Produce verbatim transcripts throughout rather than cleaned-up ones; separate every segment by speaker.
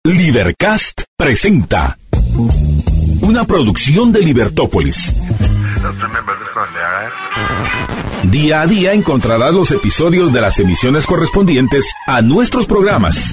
Speaker 1: Libercast presenta una producción de Libertópolis. Día a día encontrarás los episodios de las emisiones correspondientes a nuestros programas.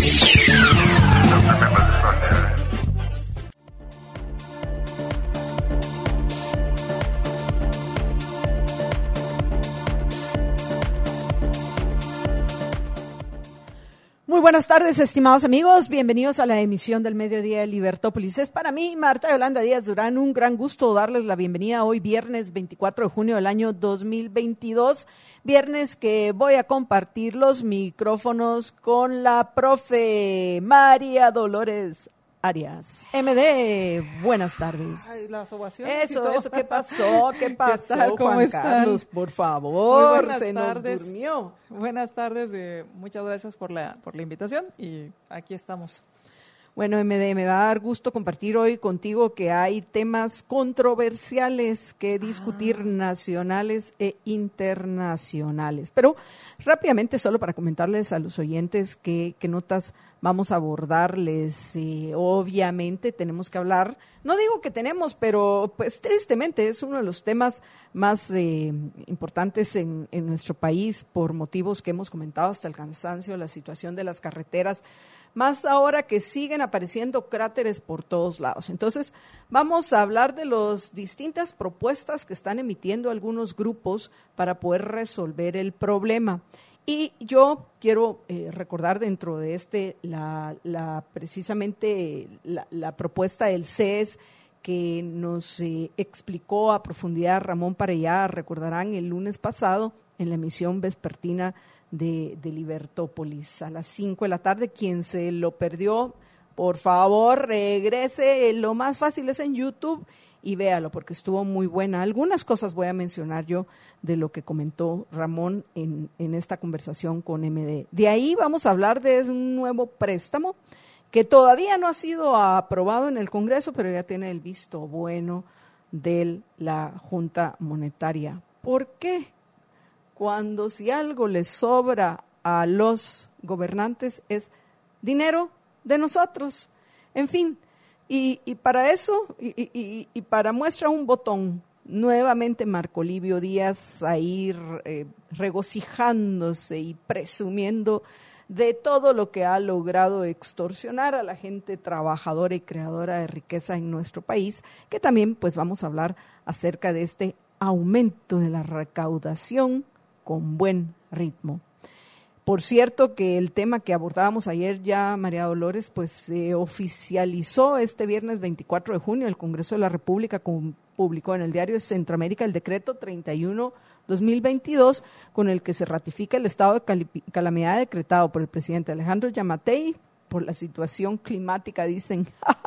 Speaker 2: Muy buenas tardes, estimados amigos. Bienvenidos a la emisión del Mediodía de Libertópolis. Es para mí, Marta Yolanda Díaz Durán, un gran gusto darles la bienvenida hoy, viernes veinticuatro de junio del año dos mil veintidós. Viernes que voy a compartir los micrófonos con la profe María Dolores Arias. M D, buenas tardes.
Speaker 3: Ay, las ovaciones.
Speaker 2: Eso, eso, ¿qué pasó? ¿Qué pasó,
Speaker 3: ¿Qué tal? ¿Cómo
Speaker 2: Juan
Speaker 3: están?
Speaker 2: Carlos? Por favor,
Speaker 3: Muy buenas
Speaker 2: se
Speaker 3: tardes.
Speaker 2: nos durmió.
Speaker 3: Buenas tardes, eh, muchas gracias por la, por la invitación y aquí estamos.
Speaker 2: Bueno, M D, me va a dar gusto compartir hoy contigo que hay temas controversiales que discutir, ah. nacionales e internacionales. Pero rápidamente, solo para comentarles a los oyentes qué, qué notas vamos a abordarles. Eh, obviamente tenemos que hablar, no digo que tenemos, pero pues tristemente es uno de los temas más eh, importantes en, en nuestro país por motivos que hemos comentado hasta el cansancio, la situación de las carreteras, más ahora que siguen apareciendo cráteres por todos lados. Entonces, vamos a hablar de las distintas propuestas que están emitiendo algunos grupos para poder resolver el problema. Y yo quiero eh, recordar dentro de este, la, la precisamente la, la propuesta del C E S que nos eh, explicó a profundidad Ramón Parellada, recordarán el lunes pasado en la emisión vespertina de, de Libertópolis a las cinco de la tarde. Quien se lo perdió, por favor, regrese. Lo más fácil es en YouTube y véalo porque estuvo muy buena. Algunas cosas voy a mencionar yo de lo que comentó Ramón en, en esta conversación con M D. De ahí vamos a hablar de un nuevo préstamo que todavía no ha sido aprobado en el Congreso, pero ya tiene el visto bueno de la Junta Monetaria. ¿Por qué? Cuando si algo les sobra a los gobernantes es dinero de nosotros. En fin, y, y para eso, y, y, y para muestra un botón, nuevamente Marco Livio Díaz ahí eh, regocijándose y presumiendo de todo lo que ha logrado extorsionar a la gente trabajadora y creadora de riqueza en nuestro país, que también pues vamos a hablar acerca de este aumento de la recaudación con buen ritmo. Por cierto que el tema que abordábamos ayer ya, María Dolores, pues se eh, oficializó este viernes veinticuatro de junio. El Congreso de la República con, publicó en el diario de Centroamérica el decreto treinta y uno guion dos mil veintidós con el que se ratifica el estado de cal- calamidad decretado por el presidente Alejandro Yamatei por la situación climática, dicen,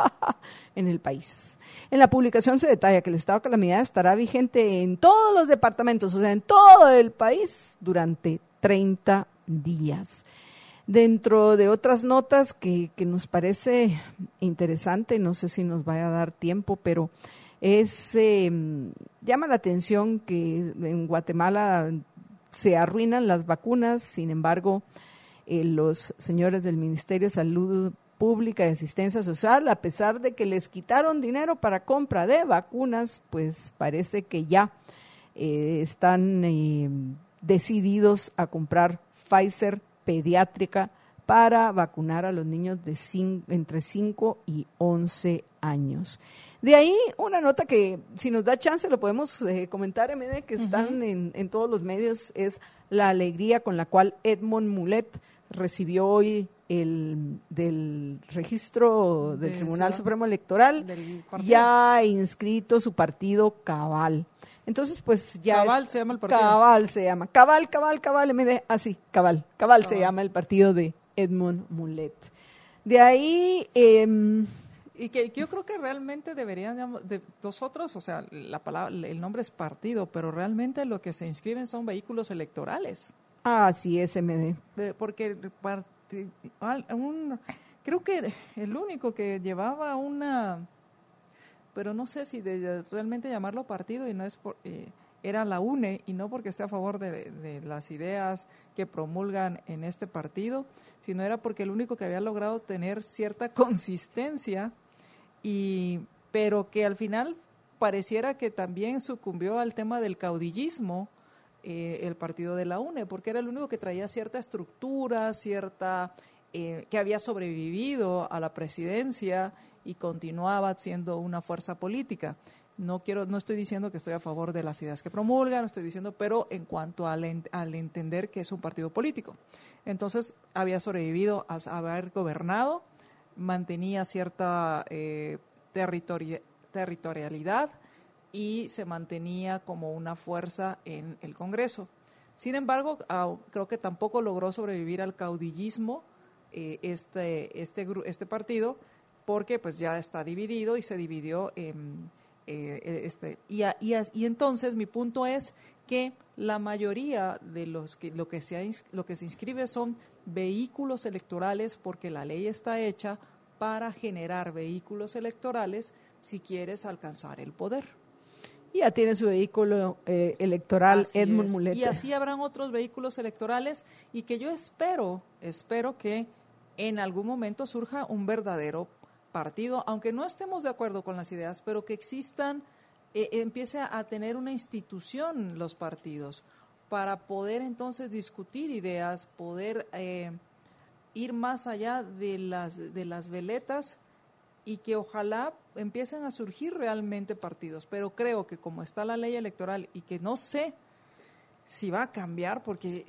Speaker 2: en el país. En la publicación se detalla que el estado de calamidad estará vigente en todos los departamentos, o sea, en todo el país, durante treinta días. Dentro de otras notas que, que nos parece interesante, no sé si nos vaya a dar tiempo, pero es eh, llama la atención que en Guatemala se arruinan las vacunas, sin embargo, eh, los señores del Ministerio de Salud Pública y Asistencia Social, a pesar de que les quitaron dinero para compra de vacunas, pues parece que ya eh, están eh, decididos a comprar Pfizer pediátrica para vacunar a los niños de cinco, entre cinco y once años. De ahí una nota que, si nos da chance, lo podemos eh, comentar, en medio de que están uh-huh. en, en todos los medios, es la alegría con la cual Edmond Mulet recibió hoy el del registro del de Tribunal su, Supremo Electoral, ya inscrito su partido Cabal. Entonces, pues ya...
Speaker 3: Cabal
Speaker 2: es,
Speaker 3: se llama el partido.
Speaker 2: Cabal se llama. Cabal, Cabal, Cabal, M D, así, ah, Cabal. Cabal Cabal se llama el partido de Edmond Mulet. De ahí... Eh,
Speaker 3: y que yo creo que realmente deberían, de nosotros, o sea, la palabra, el nombre es partido, pero realmente lo que se inscriben son vehículos electorales.
Speaker 2: Ah, sí, es M D.
Speaker 3: Porque un, creo que el único que llevaba una, pero no sé si de realmente llamarlo partido y no es por, eh, era la U N E, y no porque esté a favor de, de las ideas que promulgan en este partido, sino era porque el único que había logrado tener cierta consistencia, y pero que al final pareciera que también sucumbió al tema del caudillismo, eh, el partido de la U N E, porque era el único que traía cierta estructura, cierta eh, que había sobrevivido a la presidencia y continuaba siendo una fuerza política. No quiero, no estoy diciendo que estoy a favor de las ideas que promulgan, no estoy diciendo, pero en cuanto al, en, al entender que es un partido político. Entonces, había sobrevivido a, a haber gobernado, mantenía cierta eh, territori- territorialidad y se mantenía como una fuerza en el Congreso. Sin embargo, uh, creo que tampoco logró sobrevivir al caudillismo eh, este, este, este partido, porque pues ya está dividido y se dividió en... Eh, este, y, a, y, a, y entonces mi punto es que la mayoría de los que lo que se ha, lo que se inscribe son vehículos electorales, porque la ley está hecha para generar vehículos electorales si quieres alcanzar el poder.
Speaker 2: Ya tiene su vehículo eh, electoral,
Speaker 3: Así
Speaker 2: Edmund
Speaker 3: es.
Speaker 2: Mulete.
Speaker 3: Y así habrán otros vehículos electorales, y que yo espero, espero que en algún momento surja un verdadero partido, aunque no estemos de acuerdo con las ideas, pero que existan, eh, empiece a, a tener una institución los partidos, para poder entonces discutir ideas, poder eh, ir más allá de las, de las veletas, y que ojalá empiecen a surgir realmente partidos. Pero creo que como está la ley electoral, y que no sé si va a cambiar, porque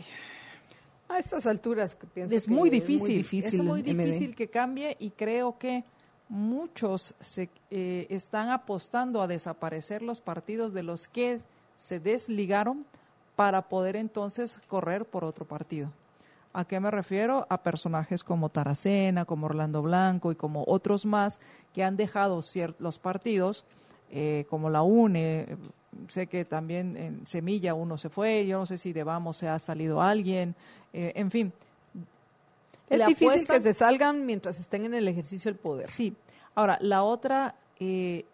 Speaker 2: a estas alturas que pienso
Speaker 3: es
Speaker 2: que
Speaker 3: muy difícil,
Speaker 2: es muy difícil,
Speaker 3: es muy difícil
Speaker 2: M D.
Speaker 3: que cambie, y creo que muchos se eh, están apostando a desaparecer los partidos de los que se desligaron para poder entonces correr por otro partido. ¿A qué me refiero? A personajes como Taracena, como Orlando Blanco y como otros más que han dejado ciertos los partidos, eh, como la U N E. Sé que también en Semilla uno se fue, yo no sé si de Vamos se ha salido alguien, eh, en fin.
Speaker 2: Es
Speaker 3: Le
Speaker 2: difícil
Speaker 3: apuestan,
Speaker 2: que se salgan mientras estén en el ejercicio del poder.
Speaker 3: Sí. Ahora, la otra, eh,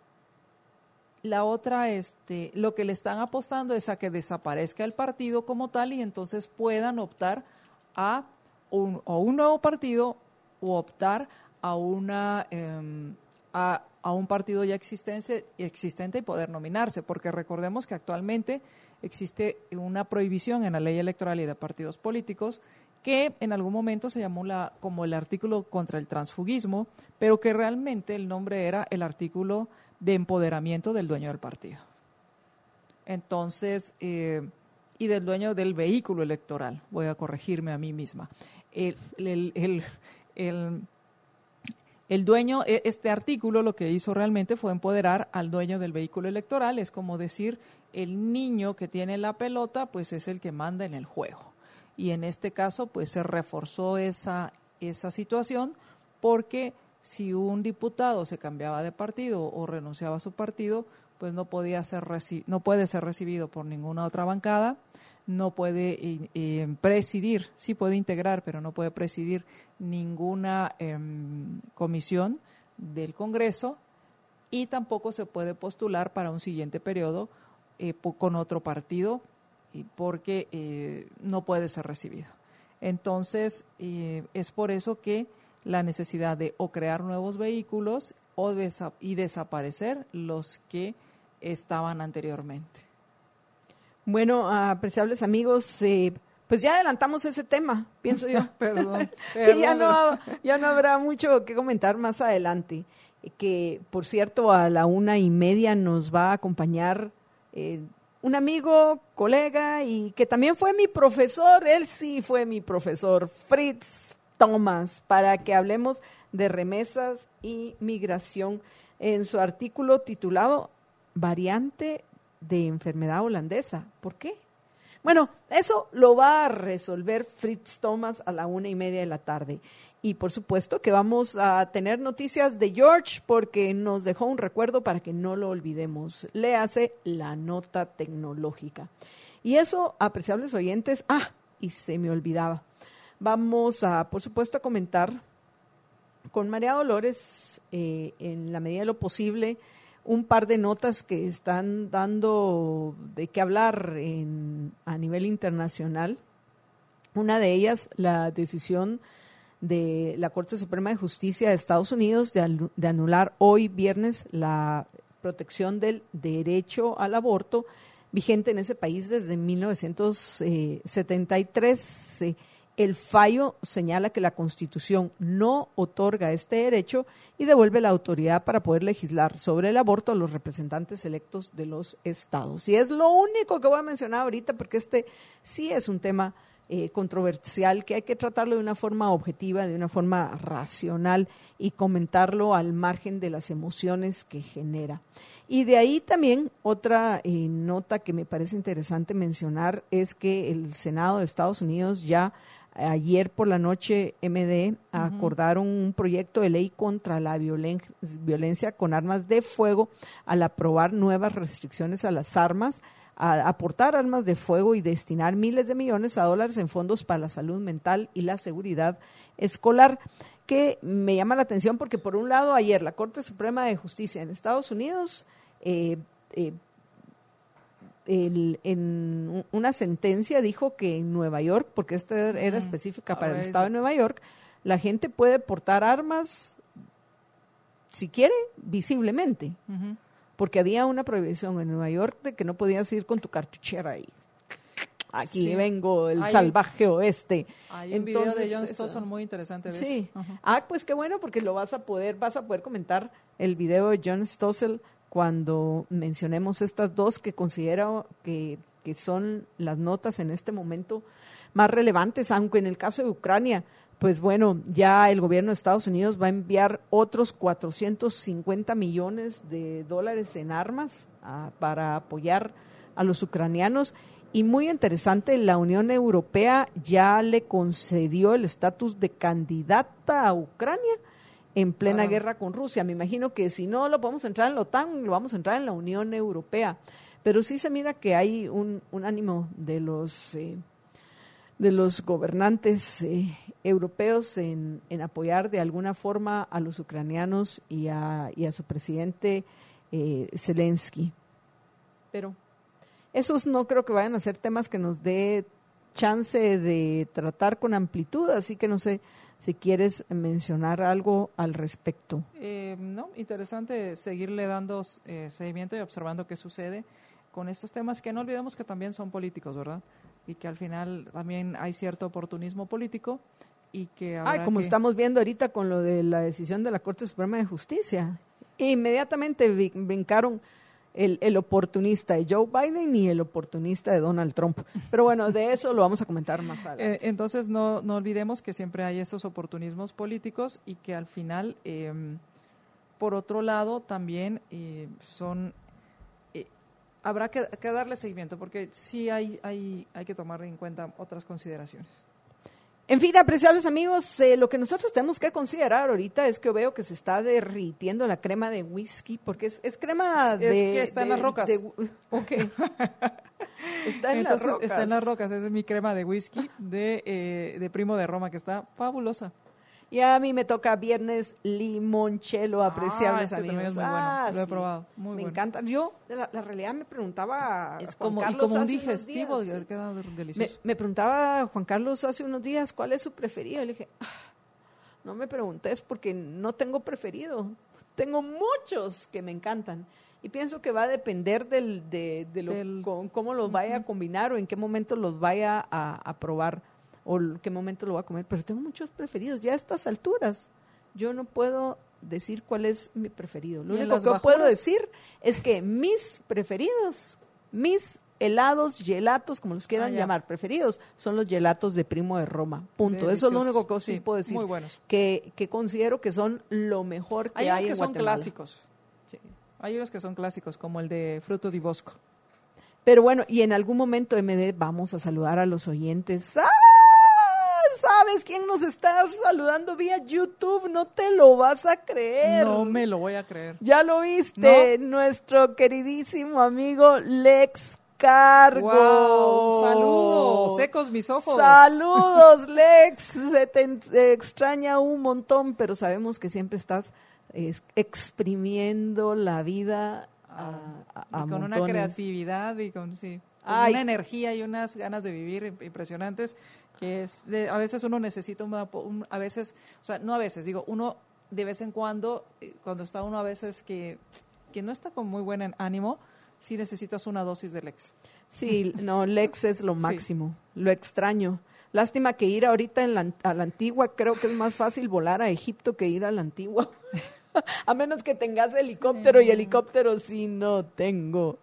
Speaker 3: la otra, este, lo que le están apostando es a que desaparezca el partido como tal, y entonces puedan optar a un, a un nuevo partido, o optar a una eh, a, a un partido ya existente, existente y poder nominarse, porque recordemos que actualmente existe una prohibición en la ley electoral y de partidos políticos, que en algún momento se llamó la, como el artículo contra el transfugismo, pero que realmente el nombre era el artículo de empoderamiento del dueño del partido. Entonces, eh, y del dueño del vehículo electoral, voy a corregirme a mí misma. El, el, el, el, el dueño, este artículo lo que hizo realmente fue empoderar al dueño del vehículo electoral, es como decir, el niño que tiene la pelota, pues es el que manda en el juego. Y en este caso, pues se reforzó esa, esa situación, porque si un diputado se cambiaba de partido o renunciaba a su partido, pues no podía ser reci- no puede ser recibido por ninguna otra bancada, no puede eh, eh, presidir, sí puede integrar, pero no puede presidir ninguna eh, comisión del Congreso, y tampoco se puede postular para un siguiente periodo eh, po- con otro partido, porque eh, no puede ser recibido. Entonces, eh, es por eso que la necesidad de o crear nuevos vehículos o desa- y desaparecer los que estaban anteriormente.
Speaker 2: Bueno, apreciables amigos, eh, pues ya adelantamos ese tema, pienso yo.
Speaker 3: Perdón.
Speaker 2: Que ya no, ya no habrá mucho que comentar más adelante. Que, por cierto, a la una y media nos va a acompañar eh, un amigo, colega, y que también fue mi profesor, él sí fue mi profesor, Fritz Thomas, para que hablemos de remesas y migración en su artículo titulado Variante de enfermedad holandesa. ¿Por qué? Bueno, eso lo va a resolver Fritz Thomas a la una y media de la tarde. Y por supuesto que vamos a tener noticias de George, porque nos dejó un recuerdo para que no lo olvidemos. Léase la nota tecnológica. Y eso, apreciables oyentes, ah, y se me olvidaba. Vamos a, por supuesto, a comentar con María Dolores, eh, en la medida de lo posible, un par de notas que están dando de qué hablar en, a nivel internacional. Una de ellas, la decisión de la Corte Suprema de Justicia de Estados Unidos de, al, de anular hoy viernes la protección del derecho al aborto vigente en ese país desde mil novecientos setenta y tres. Eh, el fallo señala que la Constitución no otorga este derecho y devuelve la autoridad para poder legislar sobre el aborto a los representantes electos de los estados. Y es lo único que voy a mencionar ahorita, porque este sí es un tema Eh, controversial que hay que tratarlo de una forma objetiva, de una forma racional y comentarlo al margen de las emociones que genera. Y de ahí también otra eh, nota que me parece interesante mencionar es que el Senado de Estados Unidos ya ayer por la noche M D acordaron uh-huh. un proyecto de ley contra la violen- violencia con armas de fuego al aprobar nuevas restricciones a las armas, a aportar armas de fuego y destinar miles de millones de dólares en fondos para la salud mental y la seguridad escolar, que me llama la atención porque por un lado ayer la Corte Suprema de Justicia en Estados Unidos eh, eh, el, en una sentencia dijo que en Nueva York, porque esta era específica para el estado de Nueva York, la gente puede portar armas si quiere visiblemente. Uh-huh. Porque había una prohibición en Nueva York de que no podías ir con tu cartuchera ahí. Aquí sí. vengo, el hay, salvaje oeste.
Speaker 3: Hay un Entonces, video de John Stossel muy interesante de
Speaker 2: sí.
Speaker 3: eso. Uh-huh.
Speaker 2: Ah, pues qué bueno, porque lo vas a poder, vas a poder comentar el video de John Stossel cuando mencionemos estas dos que considero que, que son las notas en este momento más relevantes, aunque en el caso de Ucrania, pues bueno, ya el gobierno de Estados Unidos va a enviar otros cuatrocientos cincuenta millones de dólares en armas uh, para apoyar a los ucranianos. Y muy interesante, la Unión Europea ya le concedió el estatus de candidata a Ucrania en plena ah. guerra con Rusia. Me imagino que si no lo podemos entrar en la OTAN, lo vamos a entrar en la Unión Europea. Pero sí se mira que hay un, un ánimo de los... Eh, de los gobernantes eh, europeos en, en apoyar de alguna forma a los ucranianos y a, y a su presidente eh, Zelensky. Pero esos no creo que vayan a ser temas que nos dé chance de tratar con amplitud, así que no sé si quieres mencionar algo al respecto.
Speaker 3: Eh, no, interesante seguirle dando eh, seguimiento y observando qué sucede con estos temas, que no olvidemos que también son políticos, ¿verdad? Y que al final también hay cierto oportunismo político y que habrá
Speaker 2: Ay, como
Speaker 3: que...
Speaker 2: estamos viendo ahorita con lo de la decisión de la Corte Suprema de Justicia. Inmediatamente brincaron el, el oportunista de Joe Biden y el oportunista de Donald Trump. Pero bueno, de eso lo vamos a comentar más adelante.
Speaker 3: Eh, entonces, no, no olvidemos que siempre hay esos oportunismos políticos y que al final, eh, por otro lado, también eh, son... Habrá que, que darle seguimiento porque sí hay, hay, hay que tomar en cuenta otras consideraciones.
Speaker 2: En fin, apreciables amigos, eh, lo que nosotros tenemos que considerar ahorita es que veo que se está derritiendo la crema de whisky, porque es, es crema de...
Speaker 3: Es que está
Speaker 2: de,
Speaker 3: en las rocas.
Speaker 2: De, ok. Está en
Speaker 3: Entonces,
Speaker 2: las rocas.
Speaker 3: Está en las rocas, esa es mi crema de whisky de, eh, de Primo de Roma, que está fabulosa.
Speaker 2: Y a mí me toca viernes limoncello, apreciables
Speaker 3: ah,
Speaker 2: amigos.
Speaker 3: También es muy
Speaker 2: ah,
Speaker 3: bueno, lo he
Speaker 2: sí.
Speaker 3: probado, muy
Speaker 2: Me
Speaker 3: bueno.
Speaker 2: encanta. Yo, la, la realidad me preguntaba
Speaker 3: es
Speaker 2: Juan
Speaker 3: como,
Speaker 2: Carlos
Speaker 3: y como un
Speaker 2: hace
Speaker 3: digestivo,
Speaker 2: unos días,
Speaker 3: queda delicioso.
Speaker 2: Me, me preguntaba Juan Carlos hace unos días cuál es su preferido. Y le dije, ah, no me preguntes porque no tengo preferido. Tengo muchos que me encantan. Y pienso que va a depender del, de, de lo,
Speaker 3: del,
Speaker 2: con, cómo los vaya uh-huh. a combinar o en qué momento los vaya a, a probar o en qué momento lo voy a comer. Pero tengo muchos preferidos ya a estas alturas. Yo no puedo decir cuál es mi preferido. Lo único que bajuras? puedo decir es que mis preferidos, mis helados, gelatos, como los quieran ah, llamar, preferidos, son los gelatos de Primo de Roma. Punto. Deliciosos. Eso es lo único que sí, sí puedo decir.
Speaker 3: Muy buenos.
Speaker 2: Que, que considero que son lo mejor que hay,
Speaker 3: hay
Speaker 2: en
Speaker 3: que
Speaker 2: Guatemala.
Speaker 3: Son clásicos. Sí. Hay unos que son clásicos, como el de Fruto di Bosco.
Speaker 2: Pero bueno, y en algún momento, M D, vamos a saludar a los oyentes. ¡Ah! ¿Sabes quién nos está saludando vía YouTube? No te lo vas a creer.
Speaker 3: No me lo voy a creer.
Speaker 2: ¿Ya lo viste? ¿No? Nuestro queridísimo amigo Lex cargo.
Speaker 3: Wow, saludos, secos mis ojos.
Speaker 2: Saludos, Lex, se te, te extraña un montón, pero sabemos que siempre estás eh, exprimiendo la vida a, a, a
Speaker 3: y con
Speaker 2: montones.
Speaker 3: Una creatividad y con, sí, con
Speaker 2: Ay.
Speaker 3: una energía y unas ganas de vivir impresionantes que es de, a veces uno necesita una, un, a veces, o sea, no a veces, digo, uno de vez en cuando, cuando está uno a veces que, que no está con muy buen ánimo, sí necesitas una dosis de Lex.
Speaker 2: Sí, no, Lex es lo máximo, sí. Lo extraño. Lástima que ir ahorita en la, a la Antigua, creo que es más fácil volar a Egipto que ir a la Antigua. A menos que tengas helicóptero, y helicóptero sí no tengo.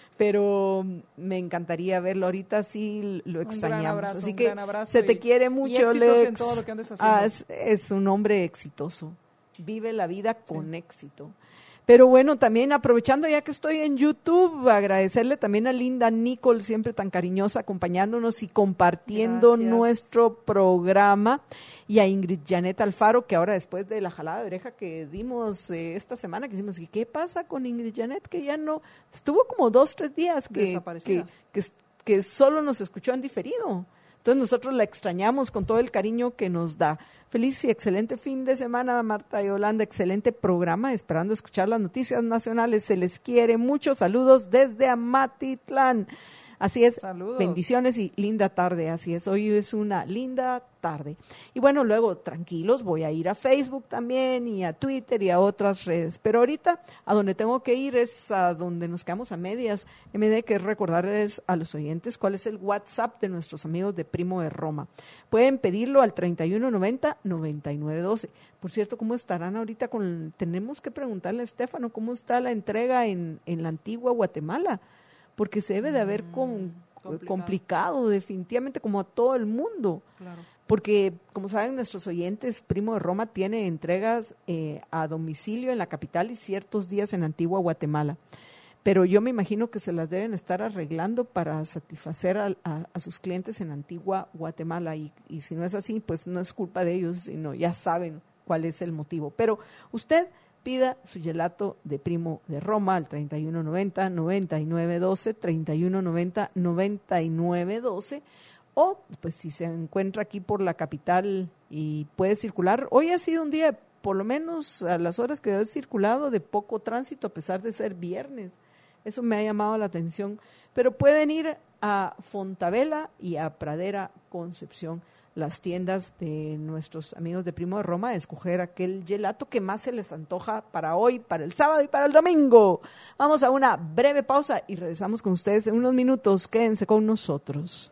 Speaker 2: Pero me encantaría verlo. Ahorita sí lo extrañamos.
Speaker 3: Un gran abrazo,
Speaker 2: Así
Speaker 3: un
Speaker 2: que
Speaker 3: gran abrazo
Speaker 2: se te
Speaker 3: y,
Speaker 2: quiere mucho,
Speaker 3: y éxitos
Speaker 2: Lex.
Speaker 3: en todo lo que andes haciendo.
Speaker 2: Ah, es, es un hombre exitoso. Vive la vida con sí. éxito. Pero bueno, también aprovechando ya que estoy en YouTube, agradecerle también a Linda Nicole, siempre tan cariñosa, acompañándonos y compartiendo Gracias. Nuestro programa, y a Ingrid Janet Alfaro, que ahora después de la jalada de oreja que dimos eh, esta semana, que dijimos, ¿y qué pasa con Ingrid Janet? Que ya no, estuvo como dos, tres días que, que, que, que solo nos escuchó en diferido. Entonces nosotros la extrañamos con todo el cariño que nos da. Feliz y excelente fin de semana, Marta y Yolanda. Excelente programa, esperando escuchar las noticias nacionales. Se les quiere mucho. Saludos desde Amatitlán. Así es,
Speaker 3: Saludos.
Speaker 2: Bendiciones y linda tarde. Así es, hoy es una linda tarde. Y bueno, luego, tranquilos, voy a ir a Facebook también y a Twitter y a otras redes. Pero ahorita a donde tengo que ir es a donde nos quedamos a medias. M D, que es recordarles a los oyentes cuál es el WhatsApp de nuestros amigos de Primo de Roma. Pueden pedirlo al treinta y uno noventa, noventa y nueve doce. Por cierto, ¿cómo estarán ahorita con...? Tenemos que preguntarle a Estefano cómo está la entrega en, en la antigua Guatemala, porque se debe de haber con, complicado. complicado definitivamente, como a todo el mundo.
Speaker 3: Claro.
Speaker 2: Porque, como saben nuestros oyentes, Primo de Roma tiene entregas eh, a domicilio en la capital y ciertos días en Antigua Guatemala. Pero yo me imagino que se las deben estar arreglando para satisfacer a, a, a sus clientes en Antigua Guatemala. Y, y si no es así, pues no es culpa de ellos, sino ya saben cuál es el motivo. Pero usted pida su gelato de Primo de Roma al treinta y uno noventa, noventa y nueve doce, treinta y uno noventa, noventa y nueve doce, o pues si se encuentra aquí por la capital y puede circular. Hoy ha sido un día, por lo menos a las horas que he circulado, de poco tránsito, a pesar de ser viernes. Eso me ha llamado la atención. Pero pueden ir a Fontavela y a Pradera Concepción, las tiendas de nuestros amigos de Primo de Roma, a escoger aquel gelato que más se les antoja para hoy, para el sábado y para el domingo. Vamos a una breve pausa y regresamos con ustedes en unos minutos. Quédense con nosotros.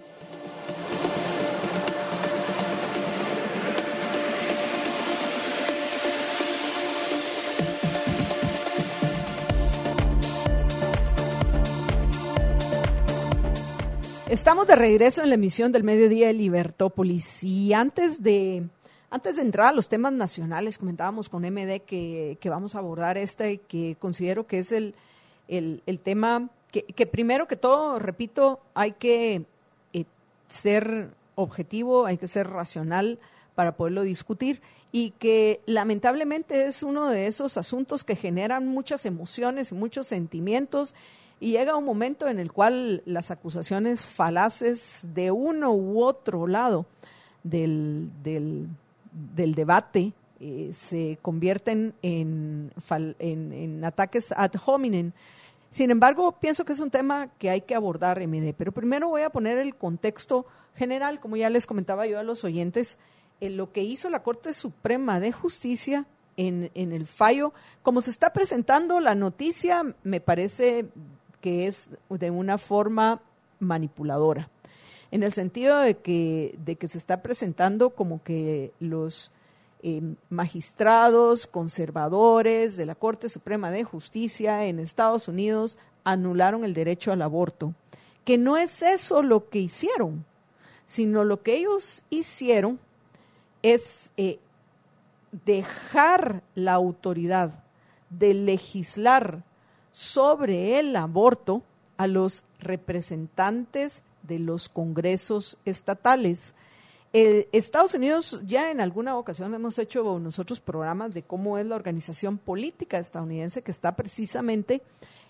Speaker 2: Estamos de regreso en la emisión del mediodía de Libertópolis, y antes de, antes de entrar a los temas nacionales, comentábamos con M D que, que vamos a abordar este, que considero que es el, el, el tema que, que primero que todo, repito, hay que eh, ser objetivo, hay que ser racional para poderlo discutir, y que lamentablemente es uno de esos asuntos que generan muchas emociones y muchos sentimientos. Y llega un momento en el cual las acusaciones falaces de uno u otro lado del, del, del debate eh, se convierten en, en, en ataques ad hominem. Sin embargo, pienso que es un tema que hay que abordar, M D. Pero primero voy a poner el contexto general, como ya les comentaba yo a los oyentes, en lo que hizo la Corte Suprema de Justicia en, en el fallo. Como se está presentando la noticia, me parece que es de una forma manipuladora, en el sentido de que, de que se está presentando como que los eh, magistrados conservadores de la Corte Suprema de Justicia en Estados Unidos anularon el derecho al aborto, que no es eso lo que hicieron, sino lo que ellos hicieron es eh, dejar la autoridad de legislar sobre el aborto a los representantes de los congresos estatales. Eh, Estados Unidos, ya en alguna ocasión hemos hecho nosotros programas de cómo es la organización política estadounidense, que está precisamente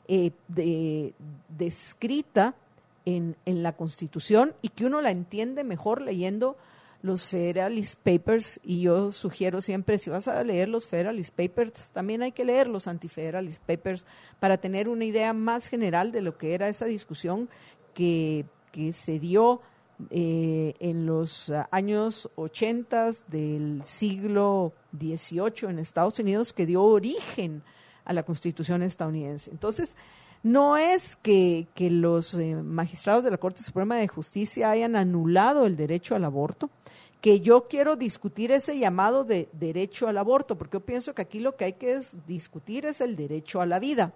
Speaker 2: eh, de, descrita en, en la Constitución y que uno la entiende mejor leyendo los Federalist Papers, y yo sugiero siempre, si vas a leer los Federalist Papers, también hay que leer los Anti-Federalist Papers para tener una idea más general de lo que era esa discusión que, que se dio eh, en los años ochenta del siglo dieciocho en Estados Unidos, que dio origen a la Constitución estadounidense. Entonces, no es que, que los eh, magistrados de la Corte Suprema de Justicia hayan anulado el derecho al aborto, que yo quiero discutir ese llamado de derecho al aborto, porque yo pienso que aquí lo que hay que es discutir es el derecho a la vida.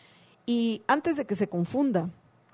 Speaker 2: Y antes de que se confunda,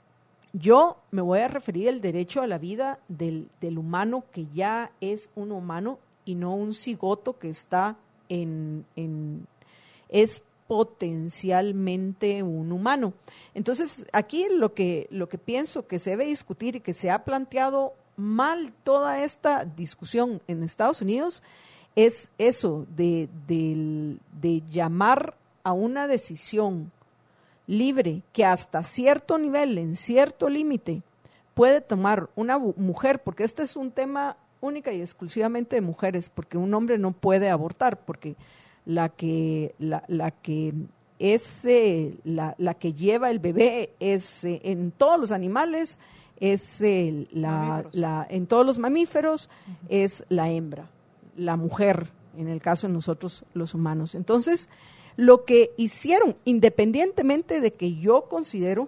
Speaker 2: yo me voy a referir al derecho a la vida del, del humano que ya es un humano y no un cigoto que está en... en es potencialmente un humano. Entonces, aquí lo que, lo que pienso que se debe discutir y que se ha planteado mal toda esta discusión en Estados Unidos es eso de, de, de llamar a una decisión libre que hasta cierto nivel, en cierto límite, puede tomar una mujer, porque este es un tema única y exclusivamente de mujeres, porque un hombre no puede abortar, porque la que la, la que es eh, la, la que lleva el bebé es eh, en todos los animales es eh, la, la en todos los mamíferos uh-huh. es la hembra, la mujer, en el caso de nosotros los humanos. Entonces, lo que hicieron, independientemente de que yo considero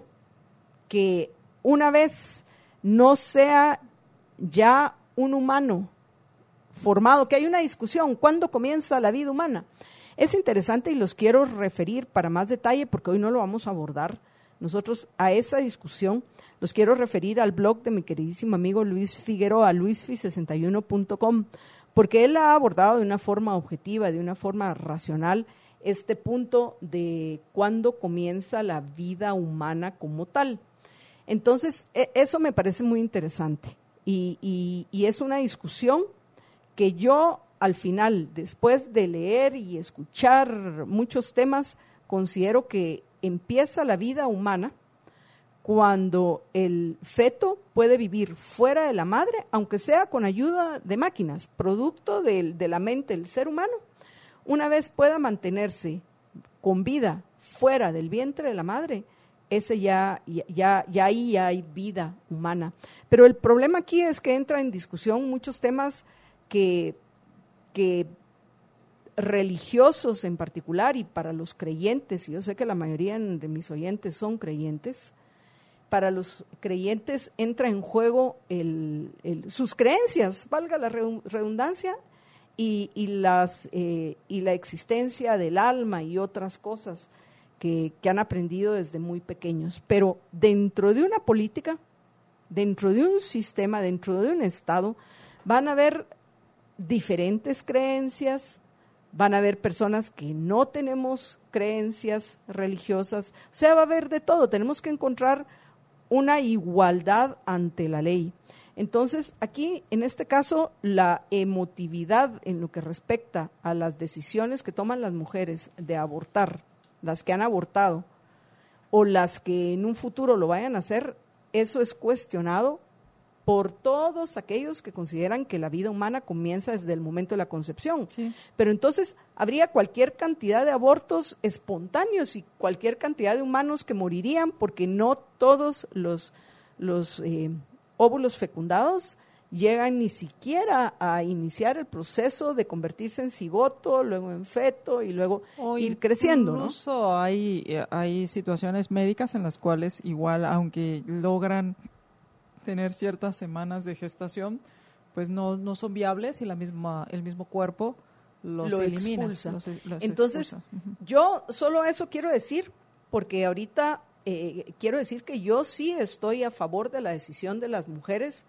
Speaker 2: que una vez no sea ya un humano formado, que hay una discusión, ¿cuándo comienza la vida humana? Es interesante y los quiero referir para más detalle porque hoy no lo vamos a abordar. Nosotros a esa discusión los quiero referir al blog de mi queridísimo amigo Luis Figueroa, luisfi sesenta y uno punto com, porque él ha abordado de una forma objetiva, de una forma racional, este punto de cuándo comienza la vida humana como tal. Entonces, eso me parece muy interesante y, y, y es una discusión que yo al final, después de leer y escuchar muchos temas, considero que empieza la vida humana cuando el feto puede vivir fuera de la madre, aunque sea con ayuda de máquinas, producto de, de la mente del ser humano. Una vez pueda mantenerse con vida fuera del vientre de la madre, ese ya, ya, ya ahí ya hay vida humana. Pero el problema aquí es que entra en discusión muchos temas que, que religiosos en particular y para los creyentes, y yo sé que la mayoría de mis oyentes son creyentes, para los creyentes entra en juego el, el, sus creencias, valga la redundancia, y, y, las, eh, y la existencia del alma y otras cosas que, que han aprendido desde muy pequeños. Pero dentro de una política, dentro de un sistema, dentro de un Estado, van a haber diferentes creencias, van a haber personas que no tenemos creencias religiosas, o sea, va a haber de todo, tenemos que encontrar una igualdad ante la ley. Entonces, aquí, en este caso, la emotividad en lo que respecta a las decisiones que toman las mujeres de abortar, las que han abortado, o las que en un futuro lo vayan a hacer, eso es cuestionado por todos aquellos que consideran que la vida humana comienza desde el momento de la concepción. Sí. Pero entonces habría cualquier cantidad de abortos espontáneos y cualquier cantidad de humanos que morirían porque no todos los, los eh, óvulos fecundados llegan ni siquiera a iniciar el proceso de convertirse en cigoto, luego en feto y luego o ir creciendo.
Speaker 3: Incluso
Speaker 2: ¿no?
Speaker 3: hay, hay situaciones médicas en las cuales igual, aunque logran tener ciertas semanas de gestación, pues no, no son viables y la misma, el mismo cuerpo los
Speaker 2: lo
Speaker 3: elimina.
Speaker 2: Expulsa. Los,
Speaker 3: los
Speaker 2: Entonces,
Speaker 3: expulsa. Uh-huh.
Speaker 2: yo solo eso quiero decir, porque ahorita eh, quiero decir que yo sí estoy a favor de la decisión de las mujeres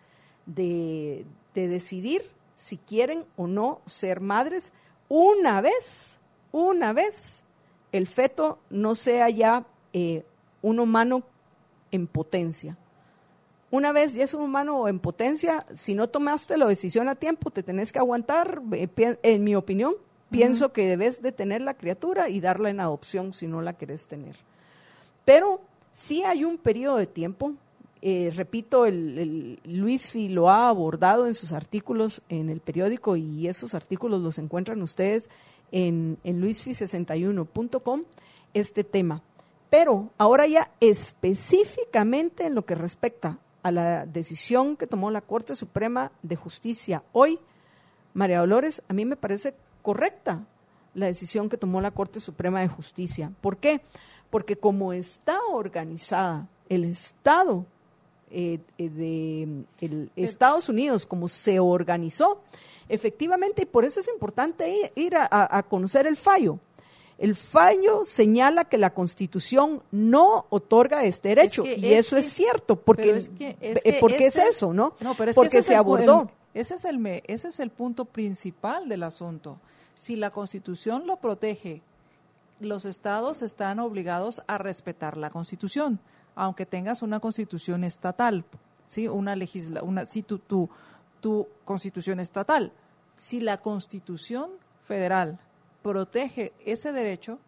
Speaker 2: de, de decidir si quieren o no ser madres una vez, una vez el feto no sea ya eh, un humano en potencia. Una vez ya es un humano en potencia, si no tomaste la decisión a tiempo, te tenés que aguantar. En mi opinión, uh-huh. pienso que debes de tener la criatura y darla en adopción si no la querés tener. pero sí hay un periodo de tiempo. Eh, repito, el, el Luisfi lo ha abordado en sus artículos en el periódico y esos artículos los encuentran ustedes en, en luisfi sesenta y uno punto com, este tema. Pero ahora ya específicamente en lo que respecta a la decisión que tomó la Corte Suprema de Justicia hoy, María Dolores, a mí me parece correcta la decisión que tomó la Corte Suprema de Justicia. ¿Por qué? Porque como está organizada el Estado Eh, eh, de el Estados Unidos, como se organizó, efectivamente, y por eso es importante ir, ir a, a conocer el fallo. El fallo señala que la Constitución no otorga este derecho, es que, y es eso que, es cierto, porque es, que, es, que porque es eso, ¿no?
Speaker 3: No, pero es
Speaker 2: porque
Speaker 3: que
Speaker 2: se abordó.
Speaker 3: El, ese, es el, ese es el punto principal del asunto. Si la Constitución lo protege, los estados están obligados a respetar la Constitución, aunque tengas una constitución estatal, ¿sí? Una legisla, una, sí, tu, tu, tu constitución estatal. Si la Constitución federal protege ese derecho,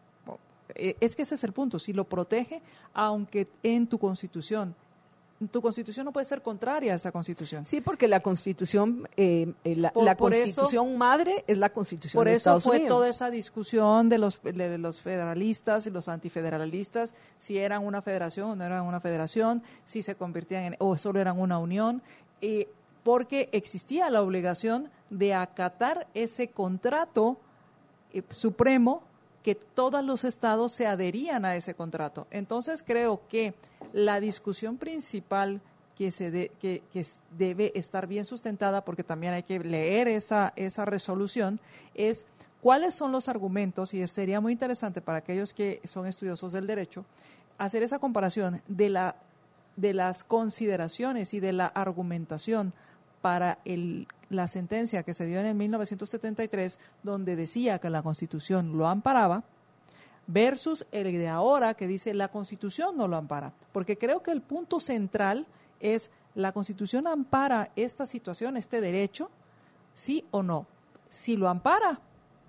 Speaker 3: es que ese es el punto, si lo protege, aunque en tu constitución, tu constitución no puede ser contraria a esa constitución.
Speaker 2: Sí, porque la constitución, eh, la, por, la por constitución eso, madre es la constitución de Estados Unidos.
Speaker 3: Por eso fue toda esa discusión de los, de los federalistas y los antifederalistas, si eran una federación o no eran una federación, si se convertían en, o solo eran una unión, eh, porque existía la obligación de acatar ese contrato eh, supremo, que todos los estados se adherían a ese contrato. Entonces creo que la discusión principal que se de, que, que debe estar bien sustentada, porque también hay que leer esa, esa resolución, es cuáles son los argumentos, y sería muy interesante para aquellos que son estudiosos del derecho, hacer esa comparación de, la, de las consideraciones y de la argumentación para el, la sentencia que se dio en el mil novecientos setenta y tres, donde decía que la Constitución lo amparaba, versus el de ahora que dice la Constitución no lo ampara. Porque creo que el punto central es, ¿la Constitución ampara esta situación, este derecho? ¿Sí o no? Si lo ampara,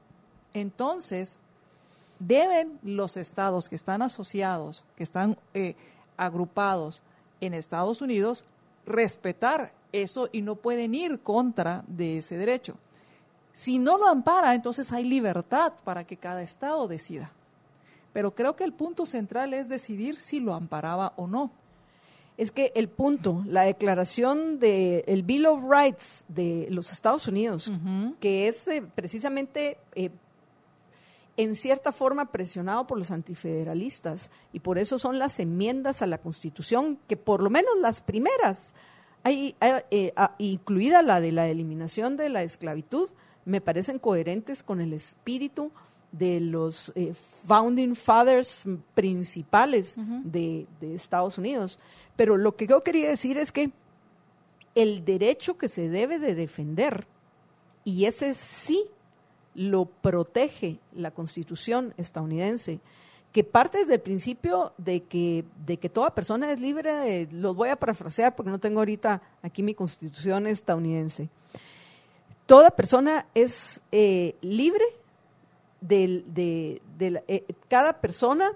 Speaker 3: entonces deben los estados que están asociados, que están eh, agrupados en Estados Unidos, respetar eso y no pueden ir contra de ese derecho. Si no lo ampara, entonces hay libertad para que cada estado decida. Pero creo que el punto central es decidir si lo amparaba o no.
Speaker 2: Es que el punto, la declaración del Bill of Rights de los Estados Unidos, uh-huh. que es eh, precisamente eh, en cierta forma presionado por los antifederalistas, y por eso son las enmiendas a la Constitución, que por lo menos las primeras, hay, hay, eh, ah, incluida la de la eliminación de la esclavitud, me parecen coherentes con el espíritu de los eh, founding fathers principales uh-huh. de, de Estados Unidos. Pero lo que yo quería decir es que el derecho que se debe de defender, y ese sí lo protege la Constitución estadounidense, que parte desde el principio de que, de que toda persona es libre, de, los voy a parafrasear porque no tengo ahorita aquí mi Constitución estadounidense, toda persona es eh, libre, de, de, de la, eh, cada persona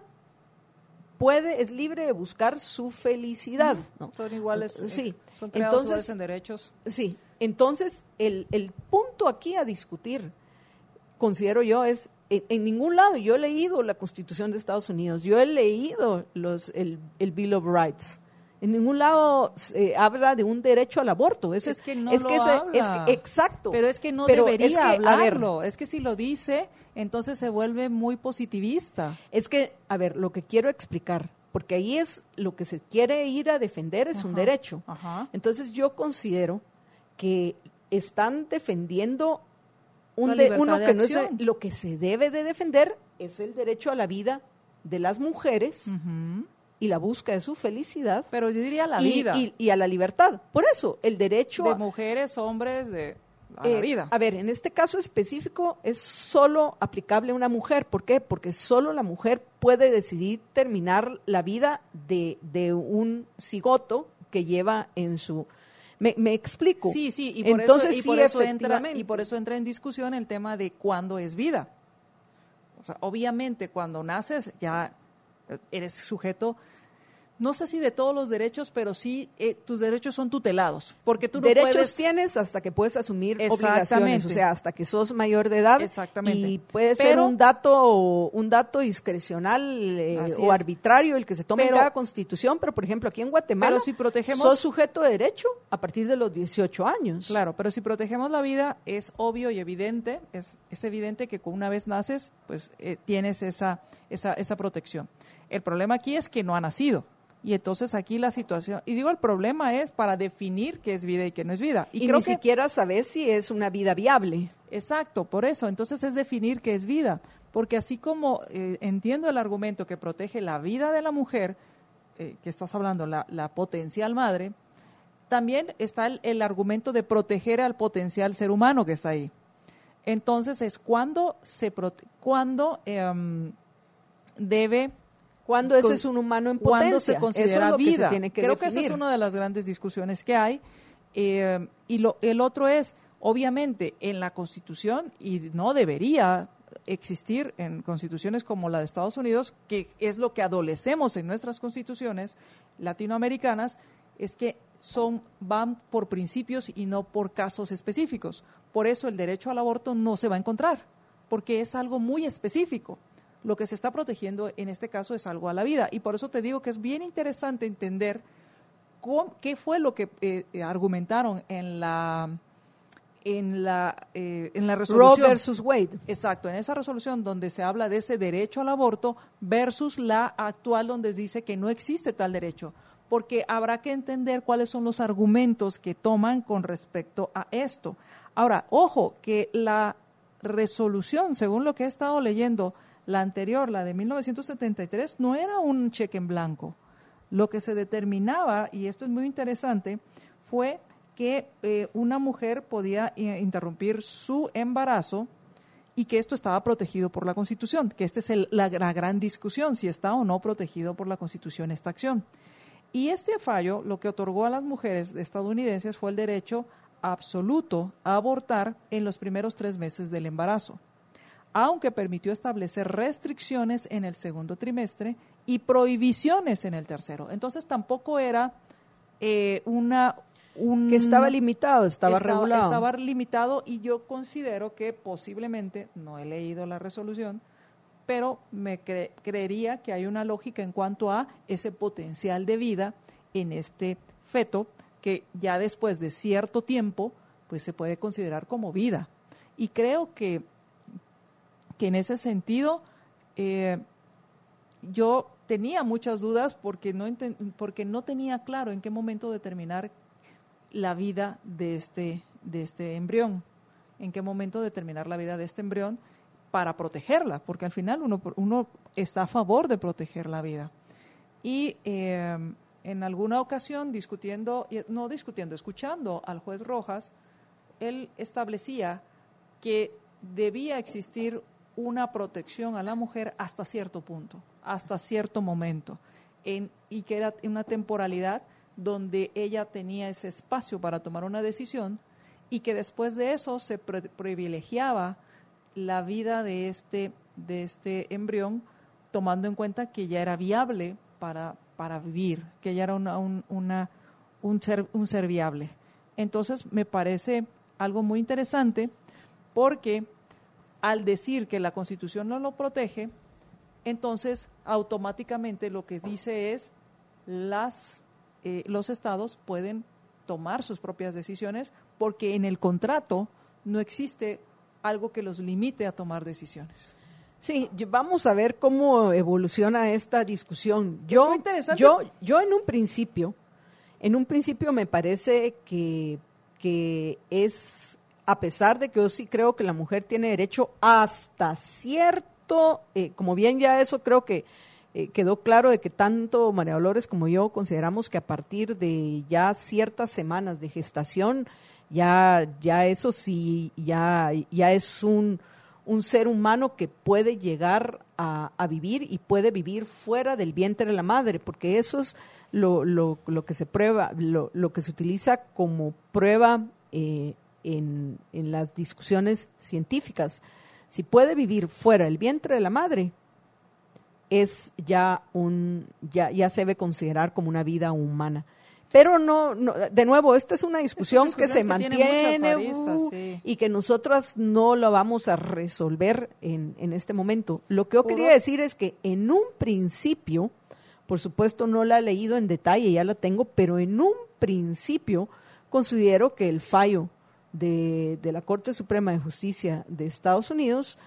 Speaker 2: puede, es libre de buscar su felicidad, ¿no?
Speaker 3: Son iguales,
Speaker 2: sí.
Speaker 3: Eh, son creados entonces, iguales en derechos.
Speaker 2: Sí, entonces el, el punto aquí a discutir, considero yo, es en, en ningún lado, yo he leído la Constitución de Estados Unidos, yo he leído los, el, el Bill of Rights, en ningún lado eh, habla de un derecho al aborto. Ese es,
Speaker 3: es que no
Speaker 2: es
Speaker 3: lo
Speaker 2: que ese,
Speaker 3: habla.
Speaker 2: Es que, exacto.
Speaker 3: Pero es que no
Speaker 2: pero
Speaker 3: debería
Speaker 2: es que,
Speaker 3: hablarlo. Es que si lo dice, entonces se vuelve muy positivista.
Speaker 2: Es que, a ver, lo que quiero explicar, porque ahí es lo que se quiere ir a defender, es ajá, un derecho.
Speaker 3: Ajá.
Speaker 2: Entonces yo considero que están defendiendo un de, uno
Speaker 3: de
Speaker 2: que no es
Speaker 3: acción.
Speaker 2: Lo que se debe de defender es el derecho a la vida de las mujeres, uh-huh, y la búsqueda de su felicidad.
Speaker 3: Pero yo diría la
Speaker 2: y,
Speaker 3: vida.
Speaker 2: Y, y a la libertad. Por eso, el derecho...
Speaker 3: De
Speaker 2: a,
Speaker 3: mujeres, hombres, de a
Speaker 2: eh,
Speaker 3: la vida.
Speaker 2: A ver, en este caso específico es solo aplicable a una mujer. ¿Por qué? Porque solo la mujer puede decidir terminar la vida de, de un cigoto que lleva en su... Me, me explico.
Speaker 3: Sí, sí, y por,
Speaker 2: Entonces,
Speaker 3: eso, y,
Speaker 2: sí,
Speaker 3: por eso entra, y por eso entra en discusión el tema de cuándo es vida. O sea, obviamente cuando naces ya eres sujeto, no sé si de todos los derechos, pero sí eh, tus derechos son tutelados, porque tú no
Speaker 2: derechos
Speaker 3: puedes...
Speaker 2: tienes hasta que puedes asumir obligaciones, o sea, hasta que sos mayor de edad.
Speaker 3: Exactamente.
Speaker 2: Y puede
Speaker 3: pero,
Speaker 2: ser un dato un dato discrecional eh, o
Speaker 3: es.
Speaker 2: arbitrario el que se tome
Speaker 3: pero,
Speaker 2: en cada constitución, pero por ejemplo aquí en Guatemala
Speaker 3: pero si protegemos,
Speaker 2: sos sujeto de derecho a partir de los dieciocho años.
Speaker 3: Claro, pero si protegemos la vida es obvio y evidente, es, es evidente que una vez naces, pues eh, tienes esa, esa, esa protección. El problema aquí es que no ha nacido. Y entonces aquí la situación, y digo el problema es para definir qué es vida y qué no es vida.
Speaker 2: Y, y
Speaker 3: creo
Speaker 2: ni
Speaker 3: que,
Speaker 2: siquiera sabes si es una vida viable.
Speaker 3: Exacto, por eso, entonces es definir qué es vida. Porque así como eh, entiendo el argumento que protege la vida de la mujer, eh, que estás hablando, la, la potencial madre, también está el, el argumento de proteger al potencial ser humano que está ahí. Entonces es cuando se prote- cuando eh, debe...
Speaker 2: ¿Cuándo ese es un humano en potencia?
Speaker 3: ¿Cuándo se considera
Speaker 2: eso es lo
Speaker 3: vida?
Speaker 2: Que se tiene que
Speaker 3: Creo
Speaker 2: definir.
Speaker 3: que esa es una de las grandes discusiones que hay. Eh, y lo, el otro es, obviamente, en la Constitución, y no debería existir en constituciones como la de Estados Unidos, que es lo que adolecemos en nuestras constituciones latinoamericanas, es que son van por principios y no por casos específicos. Por eso el derecho al aborto no se va a encontrar, porque es algo muy específico. Lo que se está protegiendo en este caso es algo a la vida. Y por eso te digo que es bien interesante entender cómo, qué fue lo que eh, argumentaron en la, en, la, eh, en la resolución.
Speaker 2: Roe versus Wade.
Speaker 3: Exacto, en esa resolución donde se habla de ese derecho al aborto versus la actual donde dice que no existe tal derecho. Porque habrá que entender cuáles son los argumentos que toman con respecto a esto. Ahora, ojo, que la resolución, según lo que he estado leyendo, la anterior, la de mil novecientos setenta y tres, no era un cheque en blanco. Lo que se determinaba, y esto es muy interesante, fue que eh, una mujer podía eh, interrumpir su embarazo y que esto estaba protegido por la Constitución, que esta es el, la, la gran discusión, si está o no protegido por la Constitución esta acción. Y este fallo lo que otorgó a las mujeres estadounidenses fue el derecho absoluto a abortar en los primeros tres meses del embarazo, aunque permitió establecer restricciones en el segundo trimestre y prohibiciones en el tercero. Entonces tampoco era eh, una... Un,
Speaker 2: que estaba limitado, estaba,
Speaker 3: estaba
Speaker 2: regulado.
Speaker 3: Estaba limitado y yo considero que posiblemente, no he leído la resolución, pero me cre- creería que hay una lógica en cuanto a ese potencial de vida en este feto que ya después de cierto tiempo pues se puede considerar como vida. Y creo que que en ese sentido eh, yo tenía muchas dudas porque no, enten- porque no tenía claro en qué momento determinar la vida de este, de este embrión, en qué momento determinar la vida de este embrión para protegerla, porque al final uno, uno está a favor de proteger la vida. Y eh, en alguna ocasión discutiendo, no discutiendo, escuchando al juez Rojas, él establecía que debía existir una protección a la mujer hasta cierto punto, hasta cierto momento, en, y que era una temporalidad donde ella tenía ese espacio para tomar una decisión y que después de eso se pre- privilegiaba la vida de este, de este embrión, tomando en cuenta que ya era viable para, para vivir, que ya era una, un, una, un, ser, un ser viable. Entonces me parece algo muy interesante porque al decir que la Constitución no lo protege, entonces automáticamente lo que dice es las, eh, los estados pueden tomar sus propias decisiones porque en el contrato no existe algo que los limite a tomar decisiones.
Speaker 2: Sí, yo- vamos a ver cómo evoluciona esta discusión. Yo,
Speaker 3: muy interesante.
Speaker 2: yo, yo en un principio, en un principio me parece que, que es, a pesar de que yo sí creo que la mujer tiene derecho hasta cierto, eh, como bien ya eso creo que eh, quedó claro de que tanto María Dolores como yo consideramos que a partir de ya ciertas semanas de gestación, ya, ya eso sí, ya, ya es un, un ser humano que puede llegar a, a vivir y puede vivir fuera del vientre de la madre, porque eso es lo, lo, lo que se prueba, lo, lo que se utiliza como prueba eh, en, en las discusiones científicas. Si puede vivir fuera del vientre de la madre, es ya un, ya, ya se debe considerar como una vida humana. Pero no, no, de nuevo, esta es una discusión, es una discusión que, que se que mantiene aristas, uh, sí. y que nosotras no la vamos a resolver en, en este momento. Lo que yo Puro. quería decir es que en un principio, por supuesto no la he leído en detalle, ya la tengo, pero en un principio considero que el fallo de, de la Corte Suprema de Justicia de Estados Unidos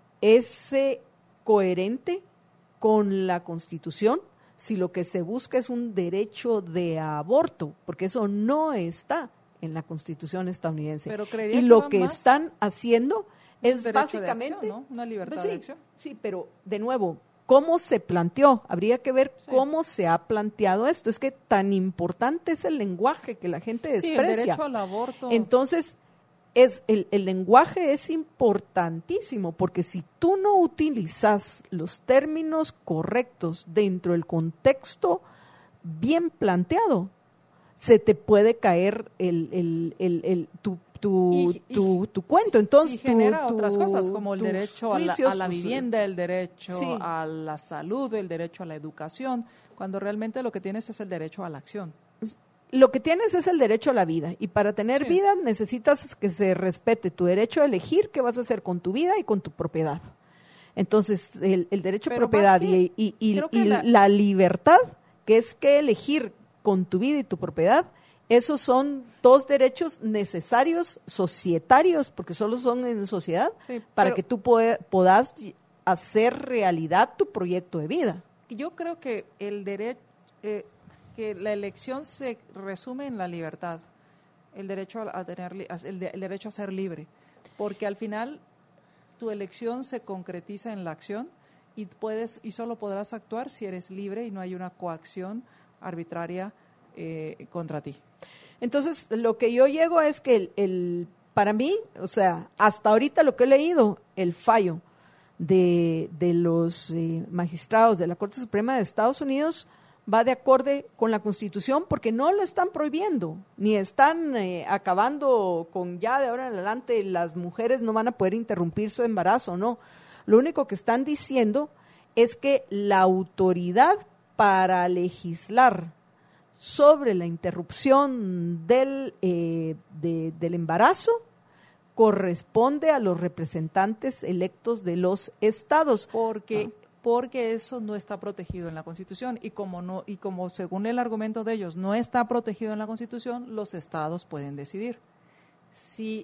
Speaker 2: es eh, coherente con la Constitución, si lo que se busca es un derecho de aborto, porque eso no está en la Constitución estadounidense.
Speaker 3: Pero
Speaker 2: y lo que, que están haciendo es, es básicamente
Speaker 3: acción, ¿no? Una libertad
Speaker 2: pues sí,
Speaker 3: de acción.
Speaker 2: Sí, pero de nuevo, ¿cómo se planteó? Habría que ver sí. cómo se ha planteado esto. Es que tan importante es el lenguaje que la gente desprecia.
Speaker 3: Sí, el derecho al aborto.
Speaker 2: Entonces, es el, el lenguaje es importantísimo, porque si tú no utilizas los términos correctos dentro del contexto bien planteado, se te puede caer el, el, el, el, tu, tu, y, y, tu, tu cuento. Entonces,
Speaker 3: y genera
Speaker 2: tu,
Speaker 3: otras
Speaker 2: tu,
Speaker 3: cosas, como el derecho a la, a la vivienda, el derecho
Speaker 2: sí.
Speaker 3: a la salud, el derecho a la educación, cuando realmente lo que tienes es el derecho a la acción.
Speaker 2: Lo que tienes es el derecho a la vida, y para tener sí. vida necesitas que se respete tu derecho a elegir qué vas a hacer con tu vida y con tu propiedad. Entonces, el, el derecho
Speaker 3: Pero
Speaker 2: a propiedad
Speaker 3: que,
Speaker 2: y, y, y, y
Speaker 3: la...
Speaker 2: la libertad, que es que elegir con tu vida y tu propiedad, esos son dos derechos necesarios societarios, porque solo son en sociedad,
Speaker 3: sí,
Speaker 2: para que tú puede, puedas hacer realidad tu proyecto de vida.
Speaker 3: Yo creo que el derecho... Eh, que la elección se resume en la libertad, el derecho a, a tener el, de, el derecho a ser libre, porque al final tu elección se concretiza en la acción y puedes y solo podrás actuar si eres libre y no hay una coacción arbitraria eh, contra ti.
Speaker 2: Entonces, lo que yo llego es que el, el para mí, o sea, hasta ahorita lo que he leído, el fallo de, de los eh, magistrados de la Corte Suprema de Estados Unidos va de acorde con la Constitución, porque no lo están prohibiendo, ni están eh, acabando con ya de ahora en adelante las mujeres no van a poder interrumpir su embarazo, no. Lo único que están diciendo es que la autoridad para legislar sobre la interrupción del, eh, de, del embarazo corresponde a los representantes electos de los estados.
Speaker 3: Porque... Ah. porque eso no está protegido en la Constitución y como no y como según el argumento de ellos no está protegido en la Constitución, los estados pueden decidir. Si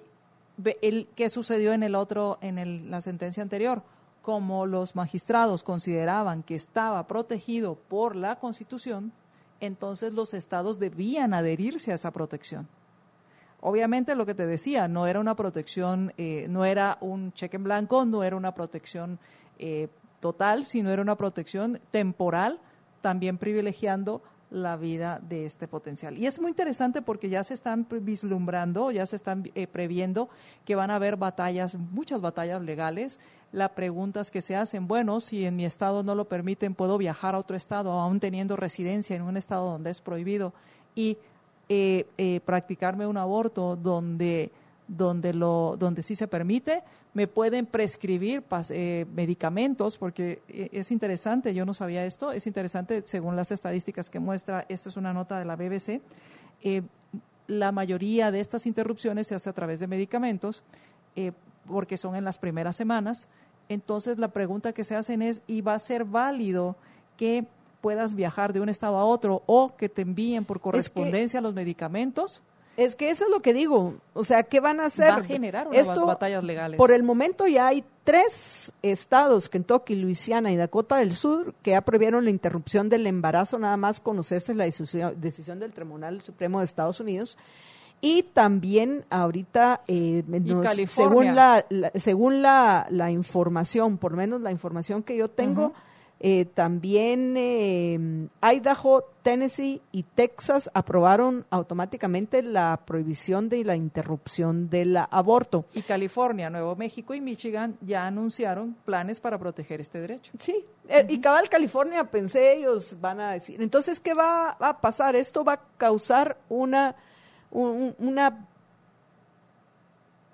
Speaker 3: el qué sucedió en el otro en el, la sentencia anterior, como los magistrados consideraban que estaba protegido por la Constitución, entonces los estados debían adherirse a esa protección. Obviamente lo que te decía, no era una protección, eh, no era un cheque en blanco, no era una protección eh, total, sino era una protección temporal, también privilegiando la vida de este potencial. Y es muy interesante porque ya se están vislumbrando, ya se están eh, previendo que van a haber batallas, muchas batallas legales. Las preguntas que se hacen, bueno, si en mi estado no lo permiten, ¿puedo viajar a otro estado, aún teniendo residencia en un estado donde es prohibido, y eh, eh, practicarme un aborto donde... donde lo donde sí se permite? Me pueden prescribir eh, medicamentos, porque es interesante, yo no sabía esto, es interesante según las estadísticas que muestra, esto es una nota de la B B C, eh, la mayoría de estas interrupciones se hace a través de medicamentos, eh, porque son en las primeras semanas. Entonces la pregunta que se hacen es, ¿y va a ser válido que puedas viajar de un estado a otro o que te envíen por correspondencia es que... los medicamentos?
Speaker 2: Es que eso es lo que digo, o sea, ¿qué van a hacer?
Speaker 3: Va a generar unas Esto, batallas legales.
Speaker 2: Por el momento ya hay tres estados, Kentucky, Luisiana y Dakota del Sur, que ya prohibieron la interrupción del embarazo, nada más conocerse la decisión, decisión del Tribunal Supremo de Estados Unidos. Y también ahorita, eh, nos, según la, la según la, la información, por lo menos la información que yo tengo, uh-huh. Eh, también eh, Idaho, Tennessee y Texas aprobaron automáticamente la prohibición de la interrupción del aborto.
Speaker 3: Y California, Nuevo México y Michigan ya anunciaron planes para proteger este derecho.
Speaker 2: Sí, eh, uh-huh. y cabal California, pensé ellos van a decir. Entonces, ¿qué va, va a pasar? Esto va a causar una, un, una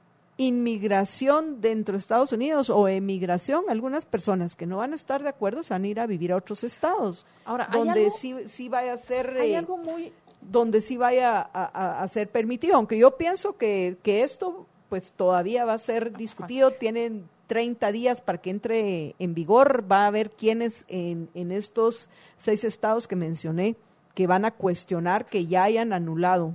Speaker 2: inmigración dentro de Estados Unidos o emigración, algunas personas que no van a estar de acuerdo se van a ir a vivir a otros estados.
Speaker 3: Ahora, ¿hay
Speaker 2: donde
Speaker 3: algo,
Speaker 2: sí, sí vaya a ser...
Speaker 3: hay
Speaker 2: eh,
Speaker 3: algo muy...
Speaker 2: donde sí vaya a, a, a ser permitido, aunque yo pienso que, que esto pues todavía va a ser discutido, tienen treinta días para que entre en vigor, va a haber quienes en, en estos seis estados que mencioné que van a cuestionar que ya hayan anulado